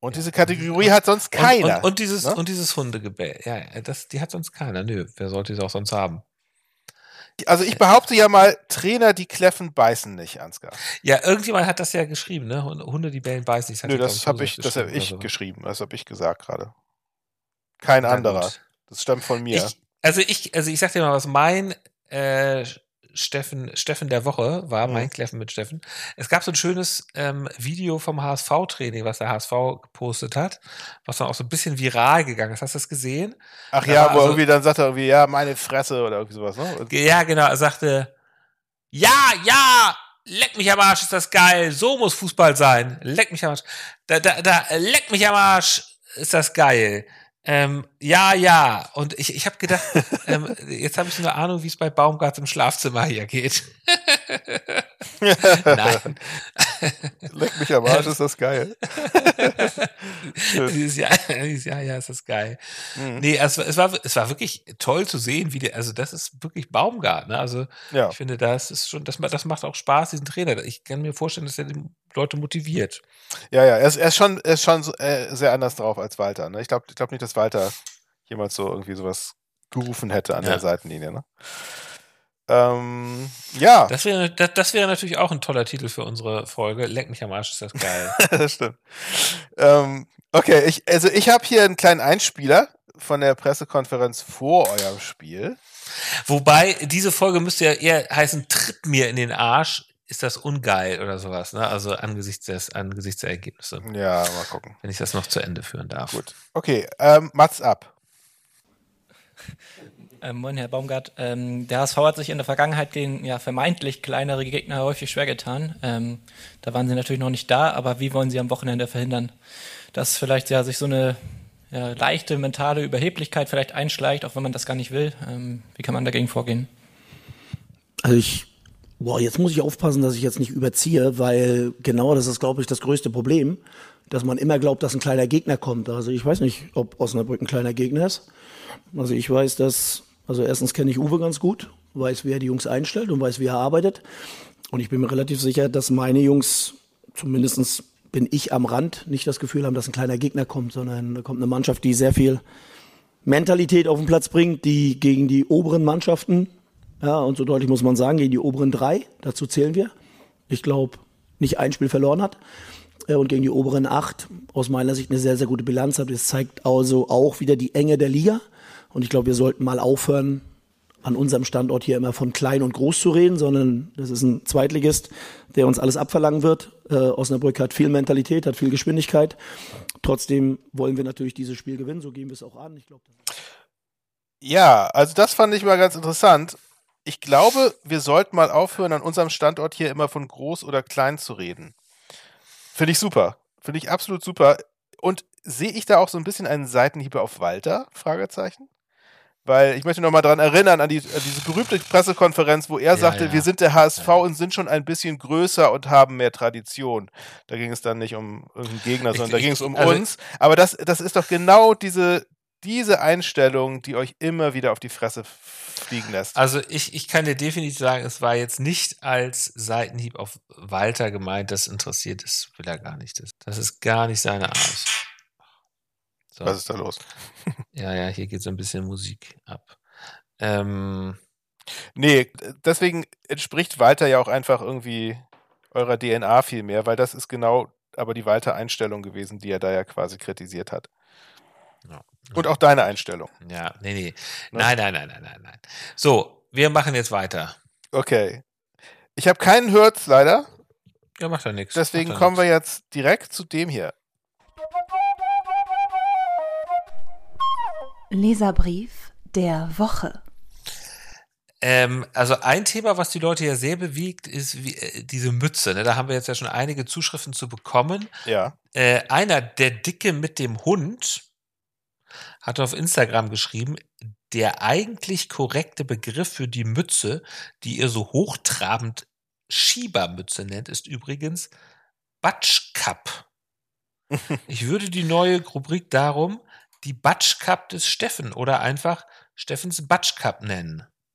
Und Ja. diese Kategorie hat sonst keiner. Und, und, und dieses, ne? und dieses Hundegebell. Ja, das, die hat sonst keiner. Nö, wer sollte die auch sonst haben? Also ich behaupte ja mal, Trainer, die kläffen, beißen nicht, Ansgar. Ja, irgendjemand hat das ja geschrieben, ne? Hunde, die bellen, beißen nicht. Nö, das habe ich, das habe ich so. geschrieben. Das habe ich gesagt gerade. Kein Na anderer. gut. Das stammt von mir. Ich, also ich, also ich sag dir mal was, mein äh, Steffen, Steffen der Woche war, Mhm. mein Kläffen mit Steffen. Es gab so ein schönes ähm, Video vom H S V-Training, was der H S V gepostet hat, was dann auch so ein bisschen viral gegangen ist. Hast du das gesehen? Ach Da ja, war wo also- irgendwie dann sagt er irgendwie, ja, meine Fresse oder irgendwie sowas, ne? Und- Ja, genau, er sagte, ja, ja, leck mich am Arsch, ist das geil, so muss Fußball sein, leck mich am Arsch, da, da, da, leck mich am Arsch, ist das geil. Ähm, ja, ja, und ich, ich habe gedacht, ähm, jetzt habe ich so eine Ahnung, wie es bei Baumgart im Schlafzimmer hier geht. Nein. Leck mich am Arsch, ist das geil. dieses Jahr, dieses Jahr, ja, ist das geil. Mhm. Nee, es, war- es, war, es war wirklich toll zu sehen, wie der, also das ist wirklich Baumgart, ne? Also Ja. ich finde, das ist schon, das, ma- das macht auch Spaß, diesen Trainer. Ich kann mir vorstellen, dass er die Leute motiviert. Ja, ja, er ist, er ist schon, er ist schon so, äh, sehr anders drauf als Walter. Ne? Ich glaube ich glaub nicht, dass Walter jemals so irgendwie sowas gerufen hätte an Ja. der Seitenlinie. Ne? Ähm, ja, Das wäre, das, das wäre natürlich auch ein toller Titel für unsere Folge. Leck mich am Arsch, ist das geil. das stimmt. Ähm, okay, ich, also ich habe hier einen kleinen Einspieler von der Pressekonferenz vor eurem Spiel. Wobei, diese Folge müsste ja eher heißen, tritt mir in den Arsch, ist das ungeil oder sowas, ne? Also angesichts des, angesichts der Ergebnisse. Ja, mal gucken. Wenn ich das noch zu Ende führen darf. Gut. Okay, ähm, Mats ab. Ähm, moin, Herr Baumgart. Ähm, der H S V hat sich in der Vergangenheit gegen ja, vermeintlich kleinere Gegner häufig schwer getan. Ähm, da waren Sie natürlich noch nicht da, aber wie wollen Sie am Wochenende verhindern, dass vielleicht ja sich so eine ja, leichte mentale Überheblichkeit vielleicht einschleicht, auch wenn man das gar nicht will? Ähm, wie kann man dagegen vorgehen? Also ich, boah, jetzt muss ich aufpassen, dass ich jetzt nicht überziehe, weil genau das ist, glaube ich, das größte Problem, dass man immer glaubt, dass ein kleiner Gegner kommt. Also ich weiß nicht, ob Osnabrück ein kleiner Gegner ist. Also ich weiß, dass, also erstens kenne ich Uwe ganz gut, weiß, wie er die Jungs einstellt und weiß, wie er arbeitet. Und ich bin mir relativ sicher, dass meine Jungs, zumindest bin ich am Rand, nicht das Gefühl haben, dass ein kleiner Gegner kommt, sondern da kommt eine Mannschaft, die sehr viel Mentalität auf den Platz bringt, die gegen die oberen Mannschaften, ja, und so deutlich muss man sagen, gegen die oberen drei, dazu zählen wir, ich glaube, nicht ein Spiel verloren hat. Äh, Und gegen die oberen acht aus meiner Sicht eine sehr, sehr gute Bilanz hat. Das zeigt also auch wieder die Enge der Liga. Und ich glaube, wir sollten mal aufhören, an unserem Standort hier immer von klein und groß zu reden, sondern das ist ein Zweitligist, der uns alles abverlangen wird. Äh, Osnabrück hat viel Mentalität, hat viel Geschwindigkeit. Trotzdem wollen wir natürlich dieses Spiel gewinnen, so gehen wir es auch an. Ich glaube, Ja, also das fand ich mal ganz interessant. Ich glaube, wir sollten mal aufhören, an unserem Standort hier immer von groß oder klein zu reden. Finde ich super. Finde ich absolut super. Und sehe ich da auch so ein bisschen einen Seitenhieb auf Walter? Fragezeichen. Weil ich möchte noch mal daran erinnern, an, die, an diese berühmte Pressekonferenz, wo er Ja, sagte, ja. wir sind der H S V Ja. und sind schon ein bisschen größer und haben mehr Tradition. Da ging es dann nicht um irgendeinen Gegner, Ich- sondern da ich- ging es um also- uns. Aber das, das ist doch genau diese, diese Einstellung, die euch immer wieder auf die Fresse fliegen lässt. Also ich, ich kann dir definitiv sagen, es war jetzt nicht als Seitenhieb auf Walter gemeint, das interessiert, das will er gar nicht. Das, das ist gar nicht seine Art. So. Was ist da los? Ja, ja, hier geht so ein bisschen Musik ab. Ähm, Nee, deswegen entspricht Walter ja auch einfach irgendwie eurer D N A viel mehr, weil das ist genau aber die Walter-Einstellung gewesen, die er da ja quasi kritisiert hat. ja. Und auch deine Einstellung. Ja, nee, nee. Ne? Nein, nein, nein, nein, nein, nein. So, wir machen jetzt weiter. Okay. Ich habe keinen Hürz leider, Ja, macht ja nichts. deswegen macht ja kommen wir nix. jetzt direkt zu dem hier. Leserbrief der Woche. Ähm, also ein Thema, was die Leute ja sehr bewegt, ist wie, äh, diese Mütze. Ne? Da haben wir jetzt ja schon einige Zuschriften zu bekommen. Ja. Äh, einer, der Dicke mit dem Hund, hat auf Instagram geschrieben, der eigentlich korrekte Begriff für die Mütze, die ihr so hochtrabend Schiebermütze nennt, ist übrigens Batschkap. Ich würde die neue Rubrik darum die Batschkap des Steffen oder einfach Steffens Batschkap nennen. Tja,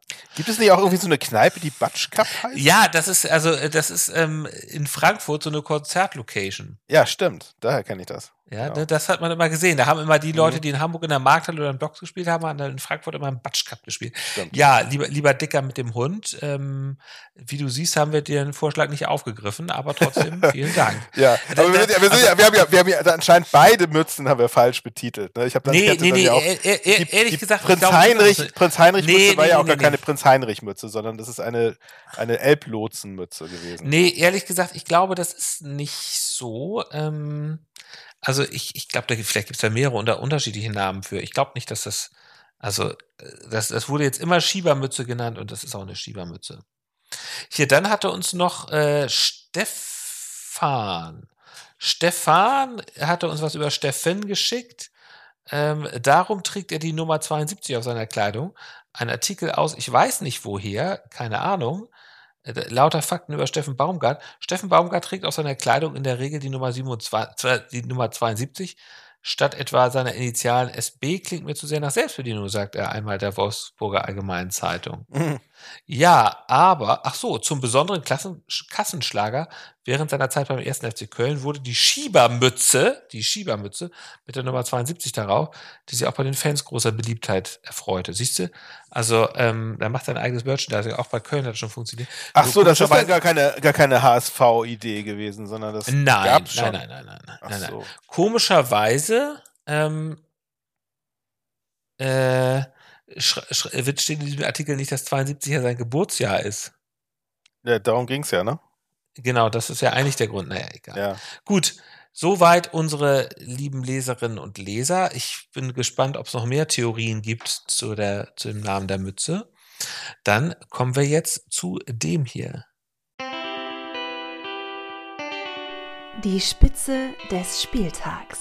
Gibt es nicht auch irgendwie so eine Kneipe, die Batsch Cup heißt? Ja, das ist, also, das ist ähm, in Frankfurt so eine Konzertlocation. Ja, stimmt. Daher kenne ich das. Ja, Genau. das hat man immer gesehen. Da haben immer die Leute, Mhm. die in Hamburg in der Markthalle oder im Docks gespielt haben, haben dann in Frankfurt immer im Batsch Cup gespielt. Stimmt. Ja, lieber, lieber Dicker mit dem Hund. Ähm, wie du siehst, haben wir den Vorschlag nicht aufgegriffen, aber trotzdem vielen Dank. Ja, aber wir, sind, ja, wir, sind ja, wir haben ja, wir haben ja anscheinend beide Mützen haben wir falsch betitelt. Ne? Ich habe dann Nee, ich hatte nee, dann nee, ja auch e- e- die, ehrlich die gesagt, ich Prinz glaube nicht, Heinrich, dass es- Prinz Heinrich Nee, Mütze war nee, ja nee, auch gar nee, keine nee. Prinz Heinrich Mütze, sondern das ist eine eine Elblotsen-Mütze gewesen. Nee, ehrlich gesagt, ich glaube, das ist nicht so. Ähm, also ich, ich glaube, da, gibt- vielleicht gibt es da mehrere unter, unterschiedliche Namen für. Ich glaube nicht, dass das, also äh, das, das wurde jetzt immer Schiebermütze genannt und das ist auch eine Schiebermütze. Hier, dann hatte uns noch äh, Stefan. Stefan hatte uns was über Steffen geschickt. Ähm, darum trägt er die Nummer zweiundsiebzig auf seiner Kleidung. Ein Artikel aus, ich weiß nicht woher, keine Ahnung. Äh, Lauter Fakten über Steffen Baumgart. Steffen Baumgart trägt auf seiner Kleidung in der Regel die Nummer siebenundzwanzig, die Nummer zweiundsiebzig. Statt etwa seiner Initialen S B klingt mir zu sehr nach Selbstbedienung, sagt er einmal der Wolfsburger Allgemeinen Zeitung. Mhm. Ja, aber, ach so, zum besonderen Klassen, Kassenschlager während seiner Zeit beim ersten F C Köln wurde die Schiebermütze, die Schiebermütze mit der Nummer zweiundsiebzig darauf, die sich auch bei den Fans großer Beliebtheit erfreute. Siehst du? Also, ähm, da macht sein eigenes Merchandising, auch bei Köln hat es schon funktioniert. Ach Nur so, das ist dann komischerweise- gar keine, gar keine H S V-Idee gewesen, sondern das Nein, gab's schon. nein, nein, nein, nein, nein, Ach nein, nein. so. Komischerweise ähm, äh, sch- sch- wird steht in diesem Artikel nicht, dass zweiundsiebzig ja sein Geburtsjahr ist. Ja, darum ging's ja, ne? Genau, das ist ja eigentlich der Grund. Naja, egal. Ja. Gut, soweit unsere lieben Leserinnen und Leser. Ich bin gespannt, ob es noch mehr Theorien gibt zu, der, zu dem Namen der Mütze. Dann kommen wir jetzt zu dem hier. Die Spitze des Spieltags.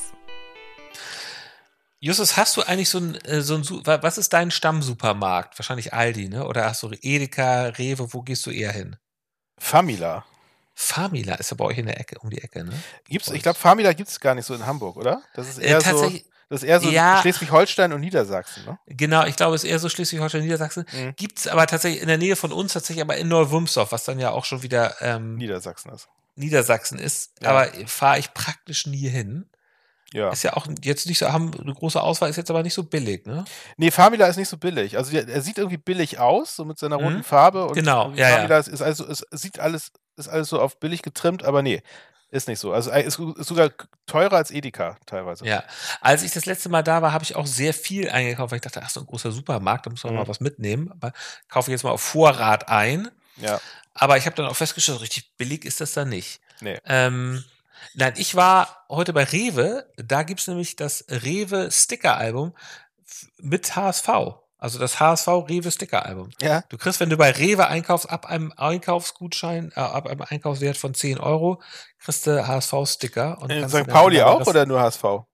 Justus, hast du eigentlich so ein, äh, so ein, Su- wa- was ist dein Stammsupermarkt? Wahrscheinlich Aldi, ne? Oder hast du Edeka, Rewe, wo gehst du eher hin? Famila. Famila ist ja bei euch in der Ecke, um die Ecke, ne? Gibt's, ich glaube, Famila gibt's gar nicht so in Hamburg, oder? Das ist Äh, eher so, tatsächlich, das ist eher so ja. Schleswig-Holstein und Niedersachsen, ne? genau, ich glaube, es ist eher so Schleswig-Holstein, Niedersachsen. Mhm. Gibt's aber tatsächlich in der Nähe von uns, tatsächlich aber in Neuwumsdorf, was dann ja auch schon wieder ähm, Niedersachsen ist. Niedersachsen ist. Ja. Aber fahre ich praktisch nie hin. Ja. Ist ja auch jetzt nicht so, haben eine große Auswahl, ist jetzt aber nicht so billig, ne? Nee, Famila ist nicht so billig. Also der, er sieht irgendwie billig aus, so mit seiner Mhm. roten Farbe. Und Genau, irgendwie ja, ja. Famila Ist, ist also, es sieht alles, ist alles so auf billig getrimmt, aber nee, ist nicht so. Also äh, ist, ist sogar teurer als Edeka teilweise. Ja. Als ich das letzte Mal da war, habe ich auch sehr viel eingekauft, weil ich dachte, ach, so ein großer Supermarkt, da muss man Mhm. mal was mitnehmen. Aber kaufe ich jetzt mal auf Vorrat ein. Ja. Aber ich habe dann auch festgestellt, richtig billig ist das dann nicht. Nee. Ähm, nein, ich war heute bei Rewe, da gibt's nämlich das Rewe Sticker-Album f- mit H S V. Also das H S V Rewe Sticker-Album. Ja. Du kriegst, wenn du bei Rewe einkaufst, ab einem Einkaufsgutschein, äh, ab einem Einkaufswert von zehn Euro, kriegst du H S V-Sticker. Und In kannst Sankt dann Pauli wunderbar auch das- oder nur H S V?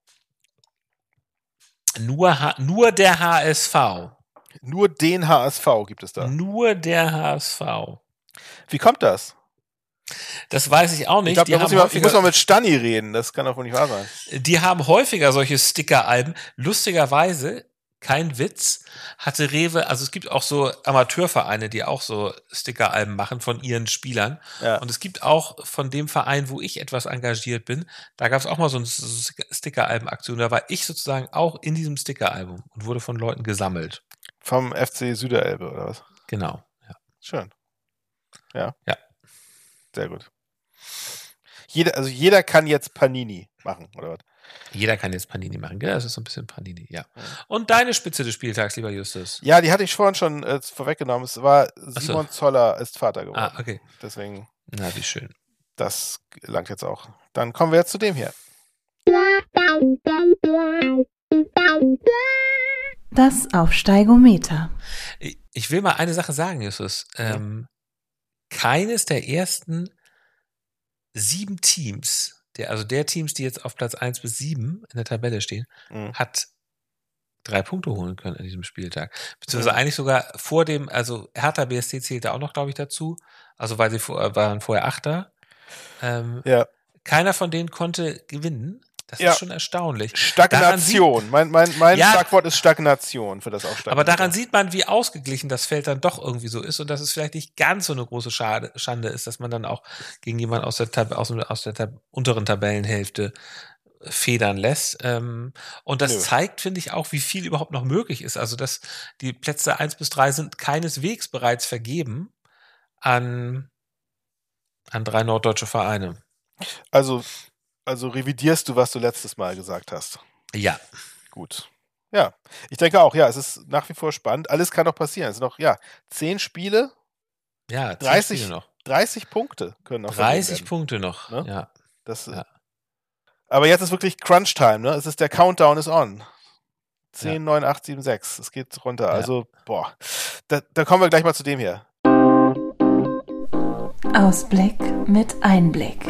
Nur, H nur der H S V. Nur den H S V gibt es da. Nur der H S V. Wie kommt das? Das weiß ich auch nicht. Ich glaube, Die da muss haben ich, mal- ich häufiger- muss mal mit Stani reden. Das kann doch wohl nicht wahr sein. Die haben häufiger solche Sticker-Alben. Lustigerweise, kein Witz, hatte Rewe, also es gibt auch so Amateurvereine, die auch so Sticker-Alben machen von ihren Spielern. Ja. Und es gibt auch von dem Verein, wo ich etwas engagiert bin, da gab es auch mal so eine Sticker-Alben-Aktion. Da war ich sozusagen auch in diesem Sticker-Album und wurde von Leuten gesammelt. Vom F C Süderelbe oder was? Genau. Ja. Schön. Ja. Ja. Sehr gut. Jeder, also jeder kann jetzt Panini machen, oder was? Jeder kann jetzt Panini machen, gell? Das ist so ein bisschen Panini, ja. Und deine Spitze des Spieltags, lieber Justus? Ja, die hatte ich vorhin schon äh, vorweggenommen. Es war Simon Zoller ist Vater geworden. Ah, okay. Deswegen, Na, wie schön. das langt jetzt auch. Dann kommen wir jetzt zu dem hier. Das Aufsteigometer. Ich- Ich will mal eine Sache sagen, Justus. Ähm, keines der ersten sieben Teams, der, also der Teams, die jetzt auf Platz eins bis sieben in der Tabelle stehen, Mhm. hat drei Punkte holen können an diesem Spieltag. Beziehungsweise eigentlich sogar vor dem, also Hertha B S C zählte auch noch, glaube ich, dazu. Also weil sie vor, waren vorher Achter. Ähm, Ja. Keiner von denen konnte gewinnen. Das Ja. ist schon erstaunlich. Daran Stagnation. Mein, mein, mein Ja. Schlagwort ist Stagnation für das sieht, Aufsteigen. aber daran sieht man, wie ausgeglichen das Feld dann doch irgendwie so ist und dass es vielleicht nicht ganz so eine große Schade, Schande ist, dass man dann auch gegen jemanden aus der, Tab aus, dem- aus der Tab unteren Tabellenhälfte federn lässt. Ähm, und das Nö. zeigt, finde ich, auch, wie viel überhaupt noch möglich ist. Also, dass die Plätze eins bis drei sind keineswegs bereits vergeben an, an drei norddeutsche Vereine. Also, also revidierst du, was du letztes Mal gesagt hast. Ja. Gut. Ja, ich denke auch, ja, es ist nach wie vor spannend. Alles kann noch passieren. Es sind noch, ja, zehn Spiele, Ja, zehn dreißig, Spiele noch. dreißig Punkte können noch vergeben dreißig werden. Punkte noch. Ne? Ja. Das, Ja. Aber jetzt ist wirklich Crunch-Time, ne? Es ist der Countdown is on. zehn, neun, acht, sieben, sechs. Es geht runter. Ja. Also, boah. Da, da kommen wir gleich mal zu dem hier. Ausblick mit Einblick.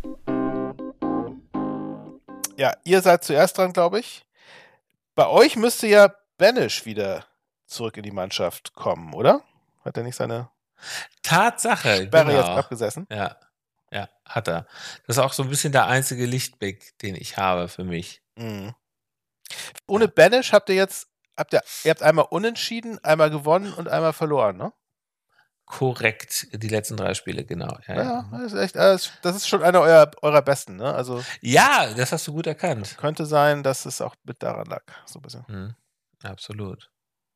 Ja, ihr seid zuerst dran, glaube ich. Bei euch müsste ja Banish wieder zurück in die Mannschaft kommen, oder? Hat er nicht seine Tatsache. Sperre genau. jetzt abgesessen? Ja. Ja, hat er. Das ist auch so ein bisschen der einzige Lichtblick, den ich habe für mich. Mhm. Ohne Banish habt ihr jetzt, habt ihr, ihr habt einmal unentschieden, einmal gewonnen und einmal verloren, ne? Korrekt, die letzten drei Spiele, genau. Ja, Ja, ja. das ist echt, das das ist schon einer eurer, eurer besten, ne? Also ja, das hast du gut erkannt. könnte sein, dass es auch mit daran lag, so ein bisschen. Mhm. Absolut.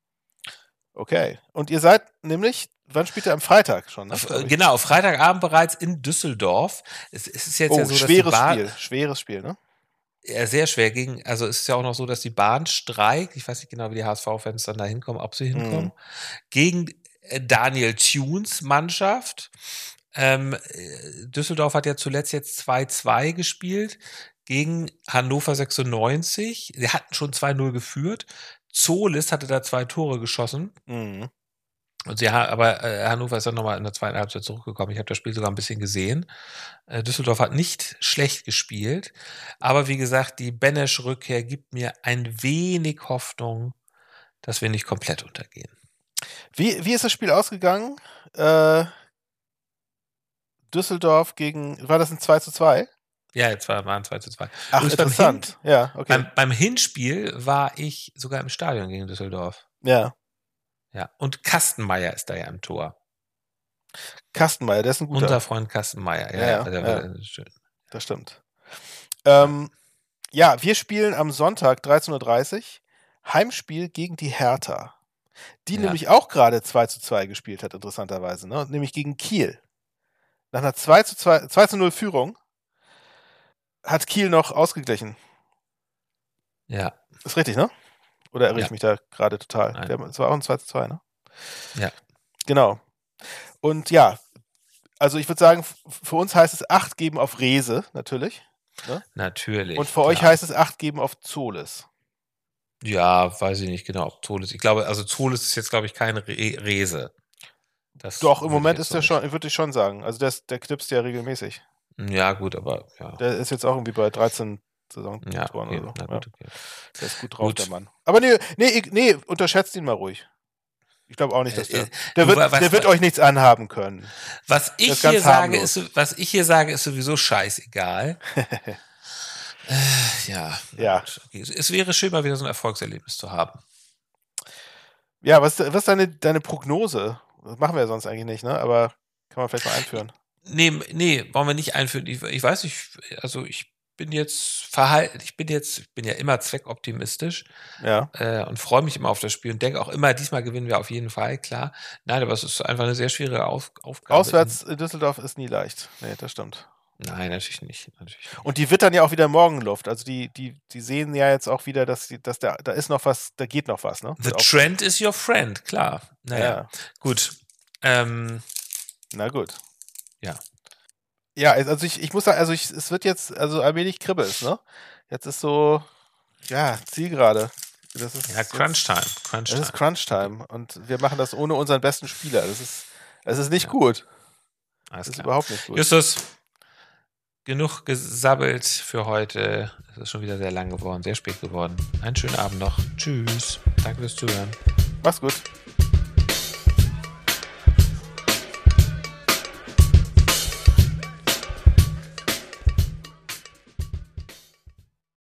Okay. Und ihr seid nämlich, wann spielt ihr am Freitag schon? Ne? F- Glaub ich. Genau, Freitagabend bereits in Düsseldorf. Es, es ist jetzt Oh, ja so, dass schweres die Bahn, Spiel, schweres Spiel, ne? ja, sehr schwer gegen, also es ist ja auch noch so, dass die Bahn streikt, ich weiß nicht genau, wie die H S V-Fans dann da hinkommen, ob sie hinkommen, Mhm. gegen äh, Daniel Thunes Mannschaft. Ähm, äh, Düsseldorf hat ja zuletzt jetzt zwei zwei gespielt gegen Hannover sechsundneunzig. Sie hatten schon zwei null geführt. Zolis hatte da zwei Tore geschossen. Mhm. Und sie ha aber äh, Hannover ist dann nochmal in der zweiten Halbzeit zurückgekommen. Ich habe das Spiel sogar ein bisschen gesehen. Äh, Düsseldorf hat nicht schlecht gespielt. Aber wie gesagt, die Benesch-Rückkehr gibt mir ein wenig Hoffnung, dass wir nicht komplett untergehen. Wie, wie ist das Spiel ausgegangen? Äh, Düsseldorf gegen, war das ein zwei zu zwei? Ja, jetzt war, waren zwei zu zwei. Ach, Übrigens beim interessant. Ja, okay. Beim, beim Hinspiel war ich sogar im Stadion gegen Düsseldorf. ja. Ja. Und Kastenmeier ist da ja im Tor. Kastenmeier, der ist ein guter. Unser Freund Kastenmeier. Ja, Ja, ja, ja, der ja. war schön. Das stimmt. Ähm, ja, wir spielen am Sonntag dreizehn Uhr dreißig Heimspiel gegen die Hertha. Die Ja. nämlich auch gerade zwei zu zwei gespielt hat, interessanterweise, ne? Nämlich gegen Kiel. Nach einer zwei zu zwei, zwei zu null Führung hat Kiel noch ausgeglichen. Ja. Ist richtig, ne? Oder irre ich Ja. mich da gerade total? Nein. Der- Es war auch ein zwei zu zwei, ne? Ja. Genau. Und ja, also ich würde sagen, f- für uns heißt es acht geben auf Rese, natürlich. Natürlich. Und für euch klar. heißt es acht geben auf Zolis. Ja, weiß ich nicht genau, ob Zolis. Ich glaube, also Zolis ist jetzt, glaube ich, keine Re Rese. Das Doch, im würde ich Moment jetzt ist so der nicht- schon, würde ich schon sagen. Also der, ist- der knipst ja regelmäßig. Ja, gut, aber ja. Der ist jetzt auch irgendwie bei dreizehn Saisontoren Ja, oder okay, so. na Ja, gut, okay. der ist gut drauf, Gut. der Mann. Aber nee, nee, ich- nee, unterschätzt ihn mal ruhig. Ich glaube auch nicht, dass Äh, der. äh, Der du, wird, was- der wird euch nichts anhaben können. Was ich ist ganz hier sage, harmlos. ist, so- was ich hier sage, ist sowieso scheißegal. äh, ja. Ja. gut, okay. Es wäre schön, mal wieder so ein Erfolgserlebnis zu haben. Ja, was, was ist deine, deine Prognose? Das machen wir ja sonst eigentlich nicht, ne? Aber kann man vielleicht mal einführen. Nee, nee, wollen wir nicht einführen. Ich, ich weiß nicht, also ich bin jetzt verhalten, ich bin jetzt, ich bin ja immer zweckoptimistisch Ja. äh, und freue mich immer auf das Spiel und denke auch immer, diesmal gewinnen wir auf jeden Fall, klar. Nein, aber es ist einfach eine sehr schwierige auf Aufgabe. Auswärts in Düsseldorf ist nie leicht. Nee, das stimmt. Nein, natürlich nicht. Natürlich nicht. Und die wittern ja auch wieder Morgenluft. Also die, die, die sehen ja jetzt auch wieder, dass, die, dass da, da ist noch was, da geht noch was, ne? The Wird auch- trend is your friend, klar. Naja, Ja. gut. Ähm, Na gut. Ja. Ja, also ich, ich muss sagen, also ich, es wird jetzt, also allmählich kribbelt's, ne? Jetzt ist so, ja, Zielgerade. Das ist, ja, Crunch Time. Crunch Das Time. ist Crunch Time. Und wir machen das ohne unseren besten Spieler. Das ist, das ist nicht gut. Alles Das ist klar. überhaupt nicht gut. Justus, genug gesabbelt für heute. Es ist schon wieder sehr lang geworden, sehr spät geworden. Einen schönen Abend noch. Tschüss. Danke fürs Zuhören. Mach's gut.